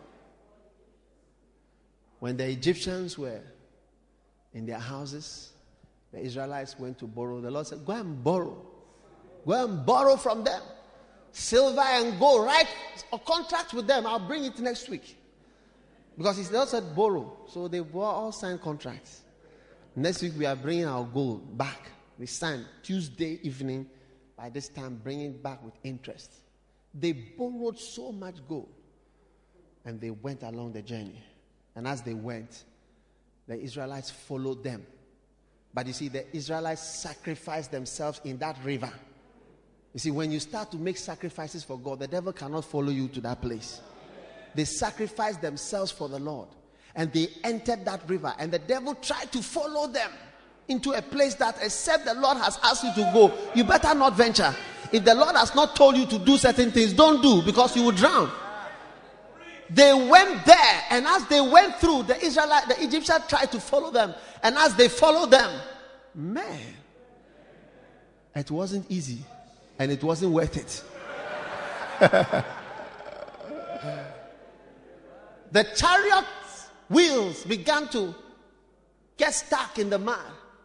[SPEAKER 4] When the Egyptians were in their houses, the Israelites went to borrow. The Lord said, go and borrow. Go and borrow from them. Silver and gold. Write a contract with them. I'll bring it next week. Because He said borrow. So they all signed contracts. Next week we are bringing our gold back. We signed Tuesday evening. by this time bringing back with interest. They borrowed so much gold, and they went along the journey. And as they went, the Israelites followed them. But you see, the Israelites sacrificed themselves in that river. You see, when you start to make sacrifices for God, the devil cannot follow you to that place. They sacrificed themselves for the Lord, and they entered that river, and the devil tried to follow them into a place that, except the Lord has asked you to go, you better not venture. If the Lord has not told you to do certain things, don't do, because you will drown. They went there, and as they went through, the Egyptians tried to follow them, and as they followed them, man, it wasn't easy, and it wasn't worth it. The chariot wheels began to get stuck in the mud.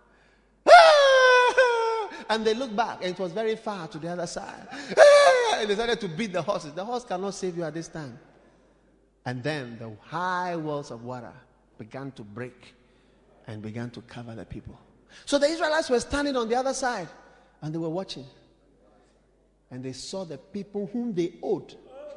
[SPEAKER 4] And they looked back, and it was very far to the other side. And they started to beat the horses. The horse cannot save you at this time. And then the high walls of water began to break and began to cover the people. So the Israelites were standing on the other side, and they were watching. And they saw the people whom they owed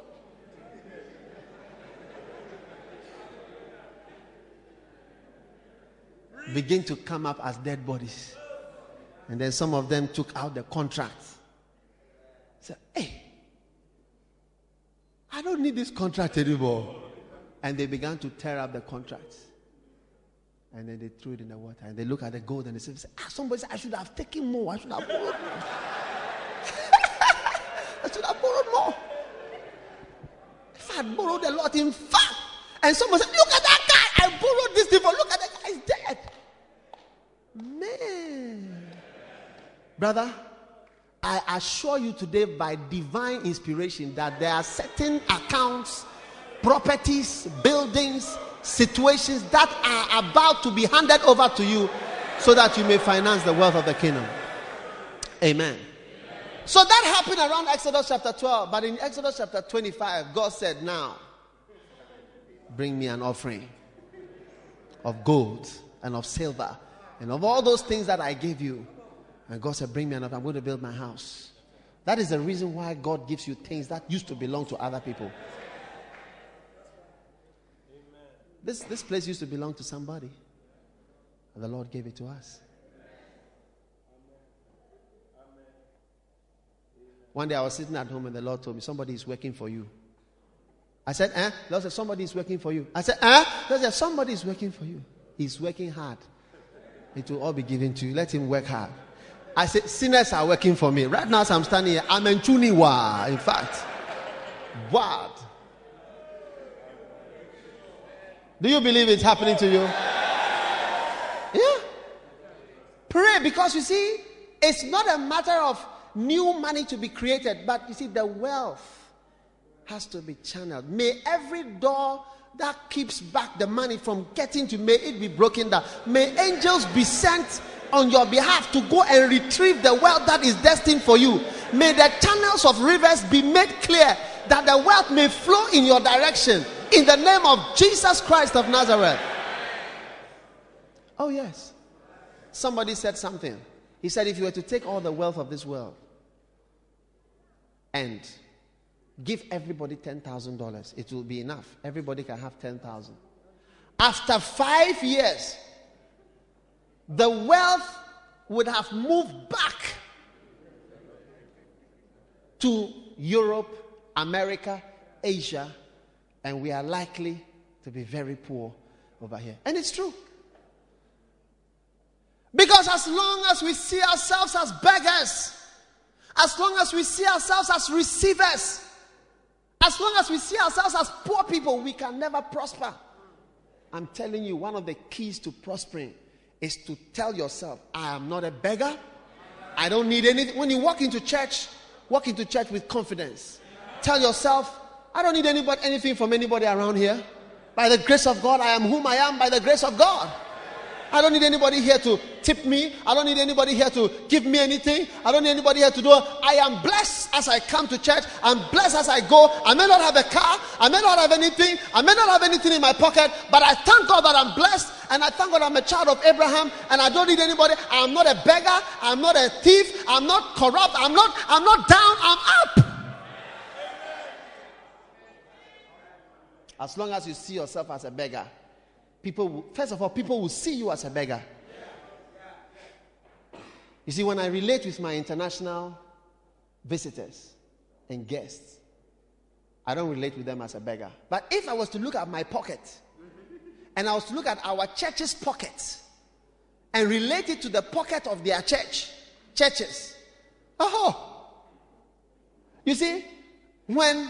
[SPEAKER 4] begin to come up as dead bodies. And then some of them took out the contracts. Said, hey, I don't need this contract anymore. And they began to tear up the contracts. And then they threw it in the water. And they look at the gold and they said, somebody said, I should have taken more. I should have borrowed more. I should have borrowed more. If I had borrowed a lot, in fact. And someone said, look at that guy. I borrowed this thing for. Look at that guy. He's dead. Man. Brother, I assure you today by divine inspiration that there are certain accounts, properties, buildings, situations that are about to be handed over to you so that you may finance the wealth of the kingdom. Amen. So that happened around Exodus chapter 12. But in Exodus chapter 25, God said, now, bring me an offering of gold and of silver and of all those things that I gave you. And God said, bring me an offering. I'm going to build my house. That is the reason why God gives you things that used to belong to other people. This place used to belong to somebody. And the Lord gave it to us. One day I was sitting at home and the Lord told me, somebody is working for you. I said, The Lord said, somebody is working for you. I said, The Lord said, somebody is working for you. He's working hard. It will all be given to you. Let him work hard. I said, sinners are working for me. Right now as I'm standing here, I'm in Chuniwa, in fact. What? Do you believe it's happening to you? Yeah. Pray, because you see, it's not a matter of new money to be created, but you see, the wealth has to be channeled. May every door that keeps back the money from getting to, may it be broken down. May angels be sent on your behalf to go and retrieve the wealth that is destined for you. May the channels of rivers be made clear that the wealth may flow in your direction. In the name of Jesus Christ of Nazareth. Oh yes. Somebody said something. He said, if you were to take all the wealth of this world and give everybody $10,000, it will be enough. Everybody can have 10,000. After 5 years, the wealth would have moved back to Europe, America, Asia, and we are likely to be very poor over here. And it's true. Because as long as we see ourselves as beggars, as long as we see ourselves as receivers, as long as we see ourselves as poor people, we can never prosper. I'm telling you, one of the keys to prospering is to tell yourself, I am not a beggar. I don't need anything. When you walk into church with confidence. Tell yourself, I don't need anything from anybody around here. By the grace of God, I am whom I am by the grace of God. I don't need anybody here to tip me. I don't need anybody here to give me anything. I don't need anybody here to do it. I am blessed as I come to church. I'm blessed as I go. I may not have a car. I may not have anything. I may not have anything in my pocket. But I thank God that I'm blessed. And I thank God I'm a child of Abraham. And I don't need anybody. I'm not a beggar. I'm not a thief. I'm not corrupt. I'm not down. I'm up. As long as you see yourself as a beggar, first of all, people will see you as a beggar. You see, when I relate with my international visitors and guests, I don't relate with them as a beggar. But if I was to look at my pocket, and I was to look at our church's pockets, and relate it to the pocket of their churches, you see, when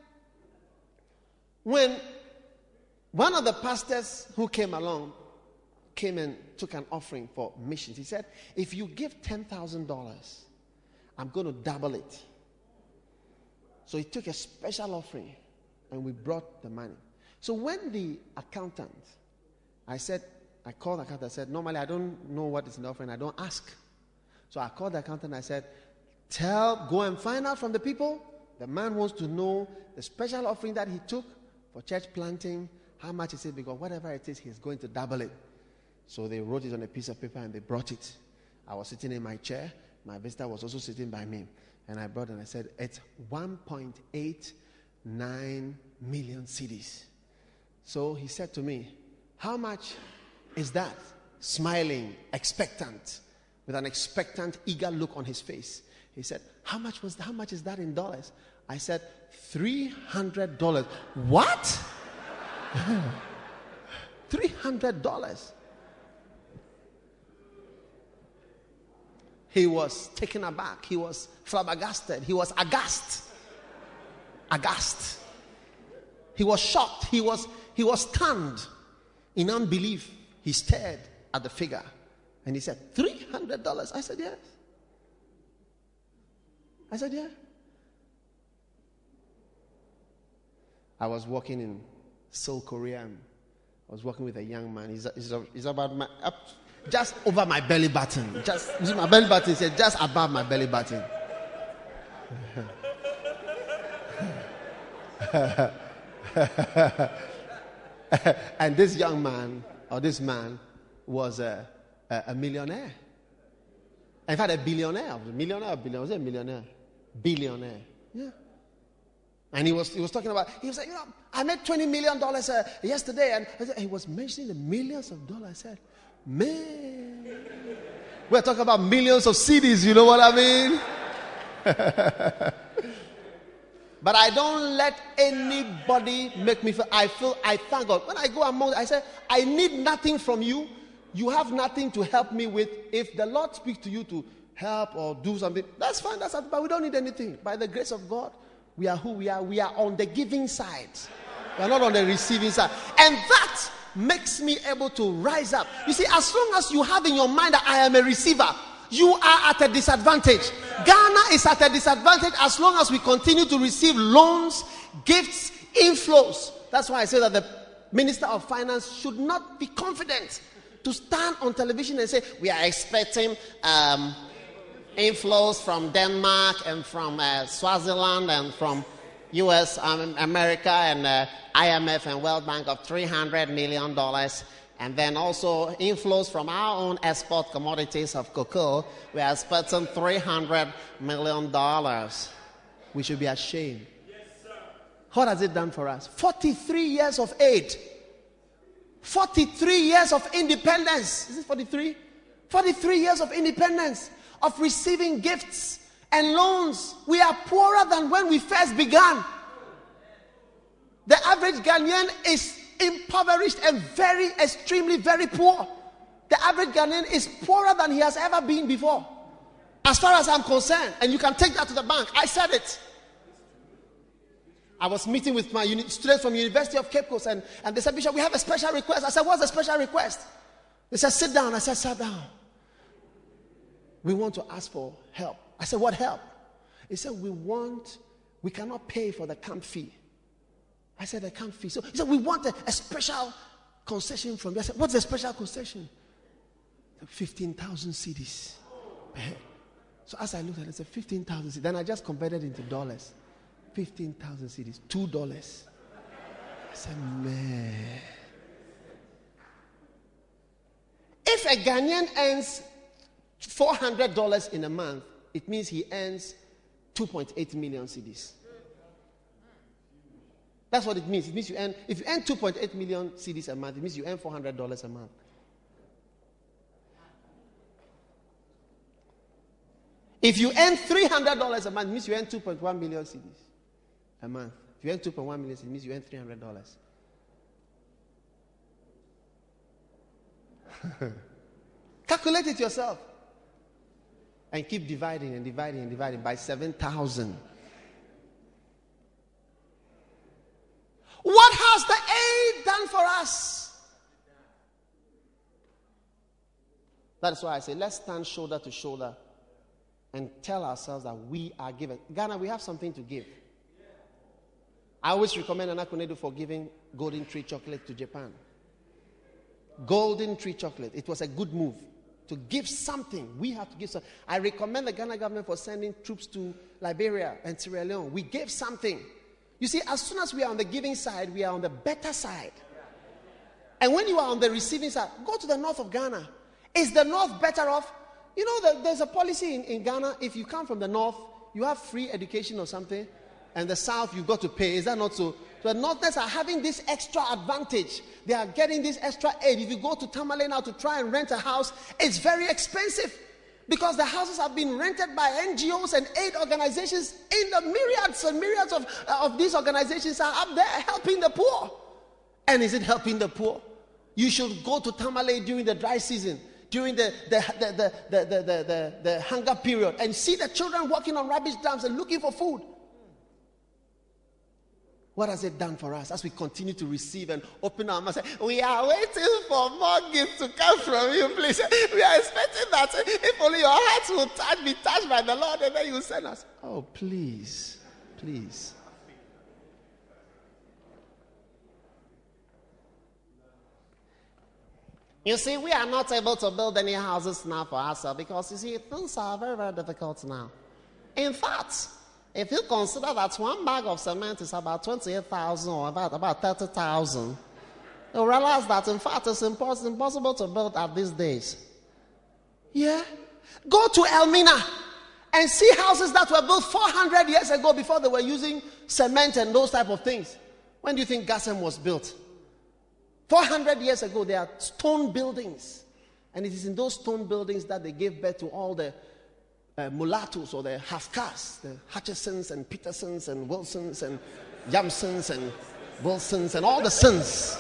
[SPEAKER 4] one of the pastors who came and took an offering for missions, he said, if you give $10,000, I'm going to double it. So he took a special offering and we brought the money. So when the accountant, I called the accountant, I said, normally I don't know what is in the offering, I don't ask. So I called the accountant, I said, go and find out from the people. The man wants to know the special offering that he took for church planting, how much is it? Because whatever it is, he's going to double it. So they wrote it on a piece of paper and they brought it. I was sitting in my chair. My visitor was also sitting by me. And I brought it and I said, it's 1.89 million cedis. So he said to me, how much is that? Smiling, expectant, with an expectant, eager look on his face. He said, how much is that in dollars? I said, $300. What? $300. He was taken aback. He was flabbergasted. He was aghast. He was shocked. He was stunned in unbelief. He stared at the figure and he said, $300. I said, yes. Yeah. I was working in Seoul, Korea, and I was working with a young man. He's about just over my belly button. My belly button said just above my belly button. And this young man, or this man, was a millionaire. In fact, a billionaire. Was it a millionaire? Billionaire. Yeah. And he was talking about, he was like, I made $20 million yesterday. And he was mentioning the millions of dollars. I said, man, we're talking about millions of CDs, you know what I mean? But I don't let anybody make me feel, I thank God. When I go among, I say, I need nothing from you. You have nothing to help me with. If the Lord speaks to you to help or do something, that's fine, but we don't need anything. By the grace of God, we are who we are. We are on the giving side. We are not on the receiving side. And that makes me able to rise up. You see, as long as you have in your mind that I am a receiver, you are at a disadvantage. Ghana is at a disadvantage as long as we continue to receive loans, gifts, inflows. That's why I say that the Minister of Finance should not be confident to stand on television and say, we are expecting inflows from Denmark and from Swaziland and from US, America and IMF and World Bank of $300 million. And then also inflows from our own export commodities of cocoa. We are expecting $300 million. We should be ashamed. What has it done for us? 43 years of aid. 43 years of independence. Is it 43? 43 years of independence, of receiving gifts and loans. We are poorer than when we first began. The average Ghanaian is impoverished and extremely, very poor. The average Ghanaian is poorer than he has ever been before. As far as I'm concerned, and you can take that to the bank. I said it. I was meeting with my students from University of Cape Coast, and they said, Bishop, we have a special request. I said, what's the special request? They said, sit down. I said, sit down. We want to ask for help. I said, what help? He said, we cannot pay for the camp fee. I said, the camp fee. So he said, we want a special concession from you. I said, what's the special concession? 15,000 cedis per head. So as I looked at it, I said 15,000 cedis. Then I just converted into dollars. 15,000 cedis, $2. I said, man. If a Ghanaian earns $400 in a month, it means he earns 2.8 million cedis. That's what it means. It means if you earn 2.8 million cedis a month, it means you earn $400 a month. If you earn $300 a month, it means you earn 2.1 million cedis a month. If you earn 2.1 million cedis, it means you earn $300. Calculate it yourself. And keep dividing and dividing and dividing by 7,000. What has the aid done for us? That is why I say, let's stand shoulder to shoulder and tell ourselves that we are given. Ghana, we have something to give. I always recommend Anakonedo for giving Golden Tree chocolate to Japan. Golden Tree chocolate. It was a good move to give something. We have to give something. I recommend the Ghana government for sending troops to Liberia and Sierra Leone. We gave something. You see, as soon as we are on the giving side, we are on the better side. And when you are on the receiving side, go to the north of Ghana. Is the north better off? You know, there's a policy in Ghana. If you come from the north, you have free education or something. And the south, you've got to pay. Is that not so? So the northerners are having this extra advantage. They are getting this extra aid. If you go to Tamale now to try and rent a house, it's very expensive. Because the houses have been rented by NGOs and aid organizations. In the myriads and myriads of these organizations are up there helping the poor. And is it helping the poor? You should go to Tamale during the dry season, during the hunger period, and see the children walking on rubbish dumps and looking for food. What has it done for us as we continue to receive and open our mouths? We are waiting for more gifts to come from you, please. We are expecting that if only your hearts will be touched by the Lord, and then you send us. Oh, please, please. You see, we are not able to build any houses now for ourselves because, you see, things are very, very difficult now. In fact, if you consider that one bag of cement is about 28,000 or about 30,000, you'll realize that, in fact, it's impossible to build at these days. Yeah? Go to Elmina and see houses that were built 400 years ago before they were using cement and those type of things. When do you think Gassem was built? 400 years ago, there are stone buildings. And it is in those stone buildings that they gave birth to all the mulattoes or the half-castes, the Hutchisons and Petersons and Wilsons and Yamsons and Wilsons and all the sons.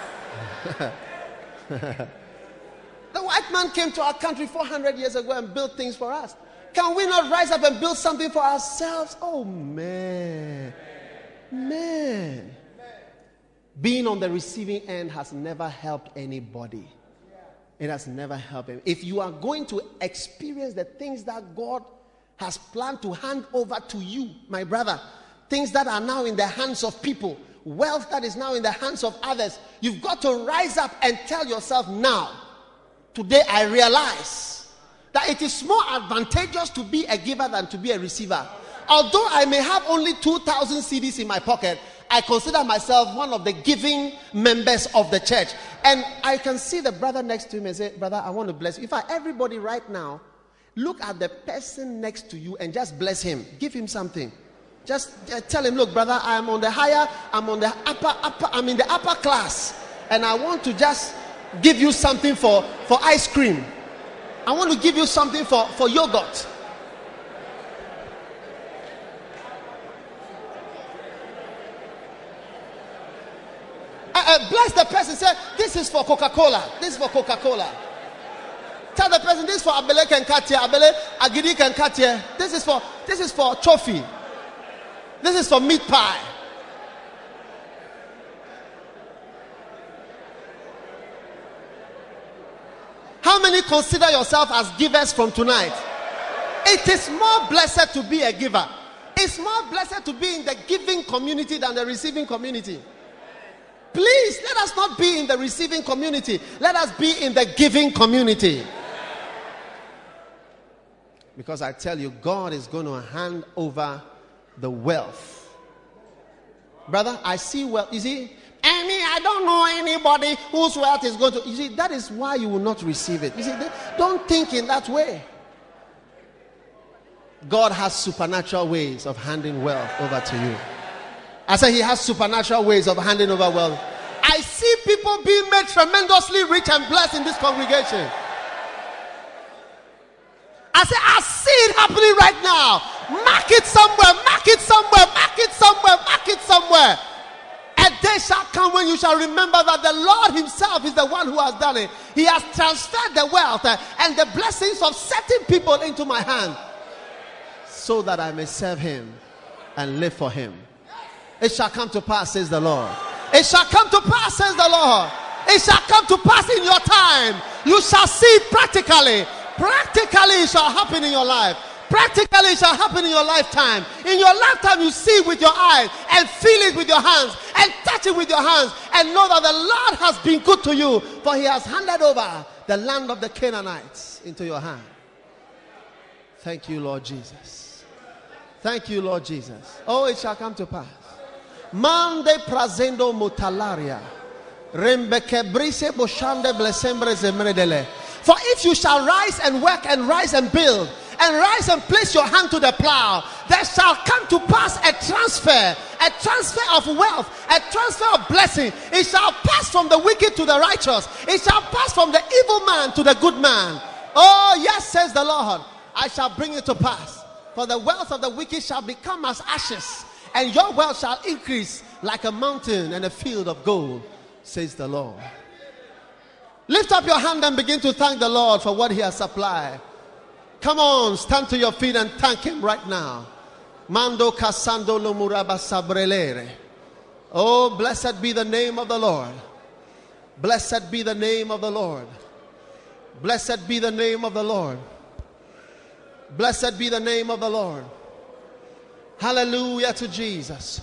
[SPEAKER 4] The white man came to our country 400 years ago and built things for us. Can we not rise up and build something for ourselves? Oh, man. Man. Being on the receiving end has never helped anybody. It has never helped him. If you are going to experience the things that God has planned to hand over to you, my brother, things that are now in the hands of people, wealth that is now in the hands of others, you've got to rise up and tell yourself now, today I realize that it is more advantageous to be a giver than to be a receiver. Although I may have only 2,000 cedis in my pocket, I consider myself one of the giving members of the church. And I can see the brother next to him and say, brother, I want to bless you. In fact, everybody right now, look at the person next to you and just bless him. Give him something. Just tell him, look, brother, I'm on the higher, I'm on the upper, I'm in the upper class. And I want to just give you something for ice cream. I want to give you something for yogurt. Bless the person. Say, this is for Coca-Cola. This is for Coca-Cola. Tell the person, this is for Abele Kenkatia. Abele Agidi Kenkatia. This is for trophy. This is for meat pie. How many consider yourself as givers from tonight? It is more blessed to be a giver. It's more blessed to be in the giving community than the receiving community. Please, let us not be in the receiving community. Let us be in the giving community. Because I tell you, God is going to hand over the wealth. Brother, I see wealth. You see, I don't know anybody whose wealth is going to. You see, that is why you will not receive it. You see, don't think in that way. God has supernatural ways of handing wealth over to you. I say He has supernatural ways of handing over wealth. I see people being made tremendously rich and blessed in this congregation. I say, I see it happening right now. Mark it somewhere, mark it somewhere, mark it somewhere, mark it somewhere. A day shall come when you shall remember that the Lord Himself is the one who has done it. He has transferred the wealth and the blessings of certain people into my hand, so that I may serve Him and live for Him. It shall come to pass, says the Lord. It shall come to pass, says the Lord. It shall come to pass in your time. You shall see it practically. Practically it shall happen in your life. Practically it shall happen in your lifetime. In your lifetime you see it with your eyes and feel it with your hands and touch it with your hands and know that the Lord has been good to you, for He has handed over the land of the Canaanites into your hand. Thank you, Lord Jesus. Thank you, Lord Jesus. Oh, it shall come to pass. Mande prazendo mutalaria. Rembeke brise boshande blesembre zemredele. For if you shall rise and work and rise and build and rise and place your hand to the plow, there shall come to pass a transfer of wealth, a transfer of blessing. It shall pass from the wicked to the righteous. It shall pass from the evil man to the good man. Oh, yes, says the Lord, I shall bring it to pass. For the wealth of the wicked shall become as ashes, and your wealth shall increase like a mountain and a field of gold, says the Lord. Lift up your hand and begin to thank the Lord for what He has supplied. Come on, stand to your feet and thank Him right now. Mando casando lo muraba sabrelere. Oh, blessed be the name of the Lord. Blessed be the name of the Lord. Blessed be the name of the Lord. Blessed be the name of the Lord. Hallelujah to Jesus.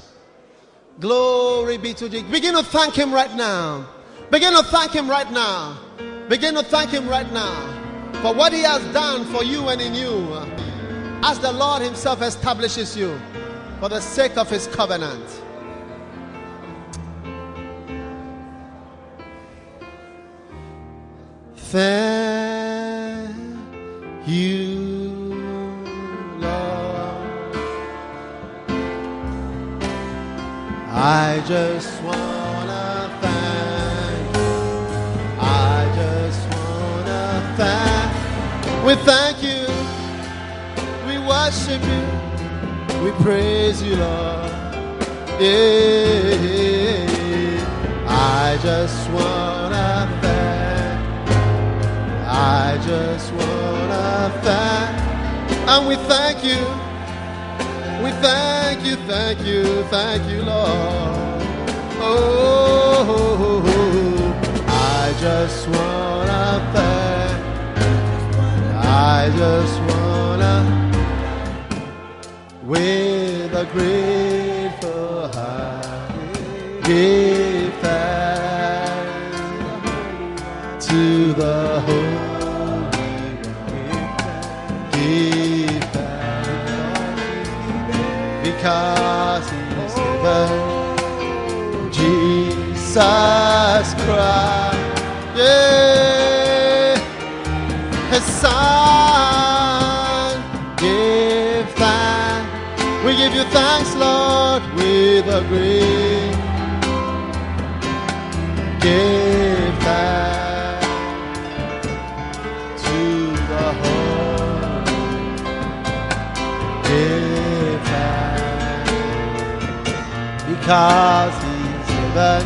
[SPEAKER 4] Glory be to Jesus. Begin to thank Him right now. Begin to thank Him right now. Begin to thank Him right now for what He has done for you and in you, as the Lord Himself establishes you for the sake of His covenant. Thank you, Lord. I just wanna thank you. I just wanna thank. We thank you. We worship you. We praise you, Lord. Yeah. I just wanna thank. I just wanna thank. And we thank you. We thank you, thank you, Lord. Oh, I just wanna thank. I just wanna, with a grateful heart, give thanks to the Holy One. Give thanks because He's given Jesus Christ, yeah, His Son. Give thanks. We give you thanks, Lord, with a great. Give thanks to the Holy. Give thanks because He's given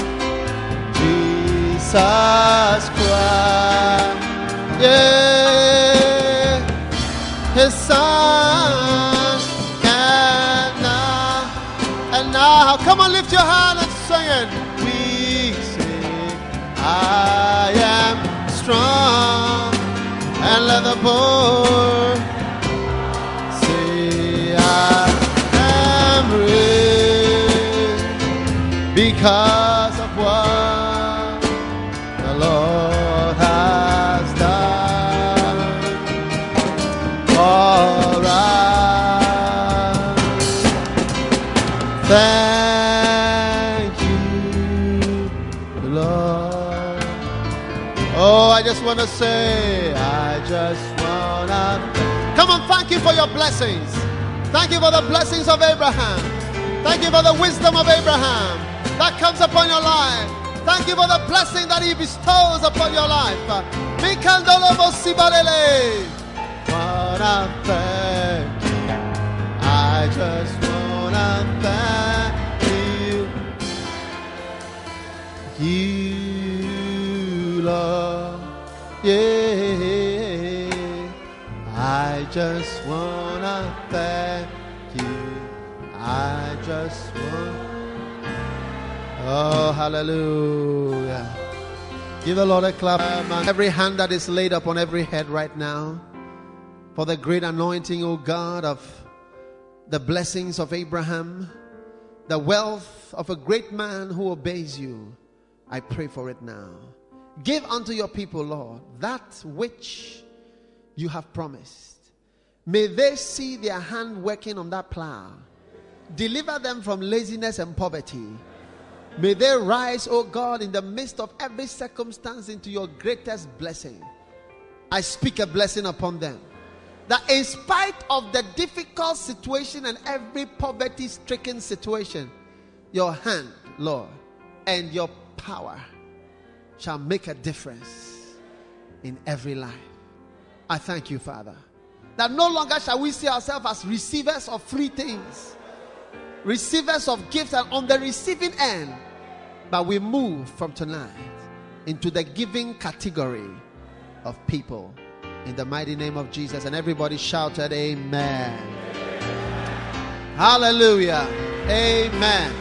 [SPEAKER 4] Jesus Christ, yeah, His Son. And now, come on, lift your hand and sing it. We sing, I am strong, and let the poor say, I am rich because of what the Lord has done. For
[SPEAKER 2] just want to say, I just want to... Come on, thank you for your blessings. Thank you for the blessings of Abraham. Thank you for the wisdom of Abraham that comes upon your life. Thank you for the blessing that he bestows upon your life. Wanna thank you. I just wanna thank you. You, Lord. Yeah. I just wanna thank you. I just want. Oh, hallelujah. Give the Lord a clap. Every hand that is laid upon every head right now, for the great anointing, O God, of the blessings of Abraham, the wealth of a great man who obeys you, I pray for it now. Give unto your people, Lord, that which you have promised. May they see their hand working on that plow. Deliver them from laziness and poverty. May they rise, O God, in the midst of every circumstance into your greatest blessing. I speak a blessing upon them, that in spite of the difficult situation and every poverty-stricken situation, your hand, Lord, and your power shall make a difference in every life. I thank you, Father, that no longer shall we see ourselves as receivers of free things, receivers of gifts, and on the receiving end, but we move from tonight into the giving category of people, in the mighty name of Jesus. And everybody shouted amen. Hallelujah. Amen.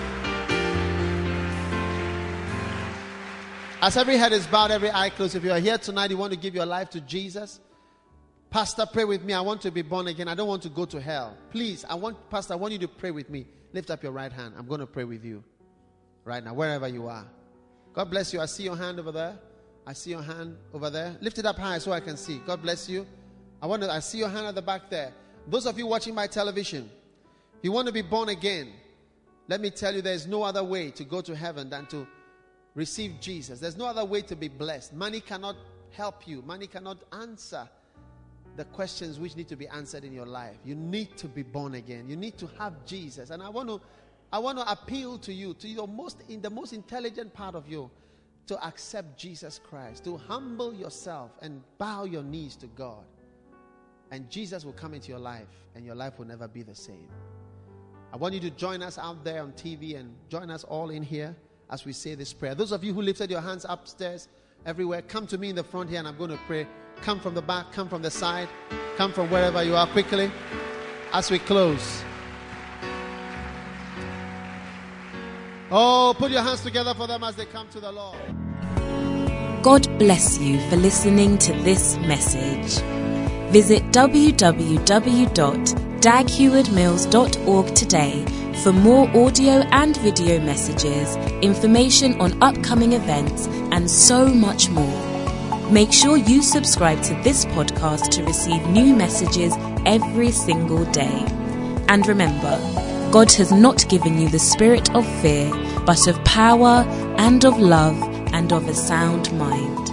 [SPEAKER 2] As every head is bowed, every eye closed, if you are here tonight, you want to give your life to Jesus, Pastor, pray with me. I want to be born again. I don't want to go to hell. Please, Pastor, I want you to pray with me. Lift up your right hand. I'm going to pray with you right now, wherever you are. God bless you. I see your hand over there. I see your hand over there. Lift it up high so I can see. God bless you. I see your hand at the back there. Those of you watching by television, if you want to be born again, let me tell you, there is no other way to go to heaven than to receive Jesus. There's no other way to be blessed. Money cannot help you. Money cannot answer the questions which need to be answered in your life. You need to be born again. You need to have Jesus. And I want to appeal to you, in the most intelligent part of you, to accept Jesus Christ, to humble yourself and bow your knees to God. And Jesus will come into your life, and your life will never be the same. I want you to join us out there on TV and join us all in here as we say this prayer. Those of you who lifted your hands upstairs, everywhere, come to me in the front here and I'm going to pray. Come from the back, come from the side, come from wherever you are quickly as we close. Oh, put your hands together for them as they come to the Lord.
[SPEAKER 1] God bless you for listening to this message. Visit www.daghewardmills.org today for more audio and video messages, information on upcoming events, and so much more. Make sure you subscribe to this podcast to receive new messages every single day. And remember, God has not given you the spirit of fear, but of power and of love and of a sound mind.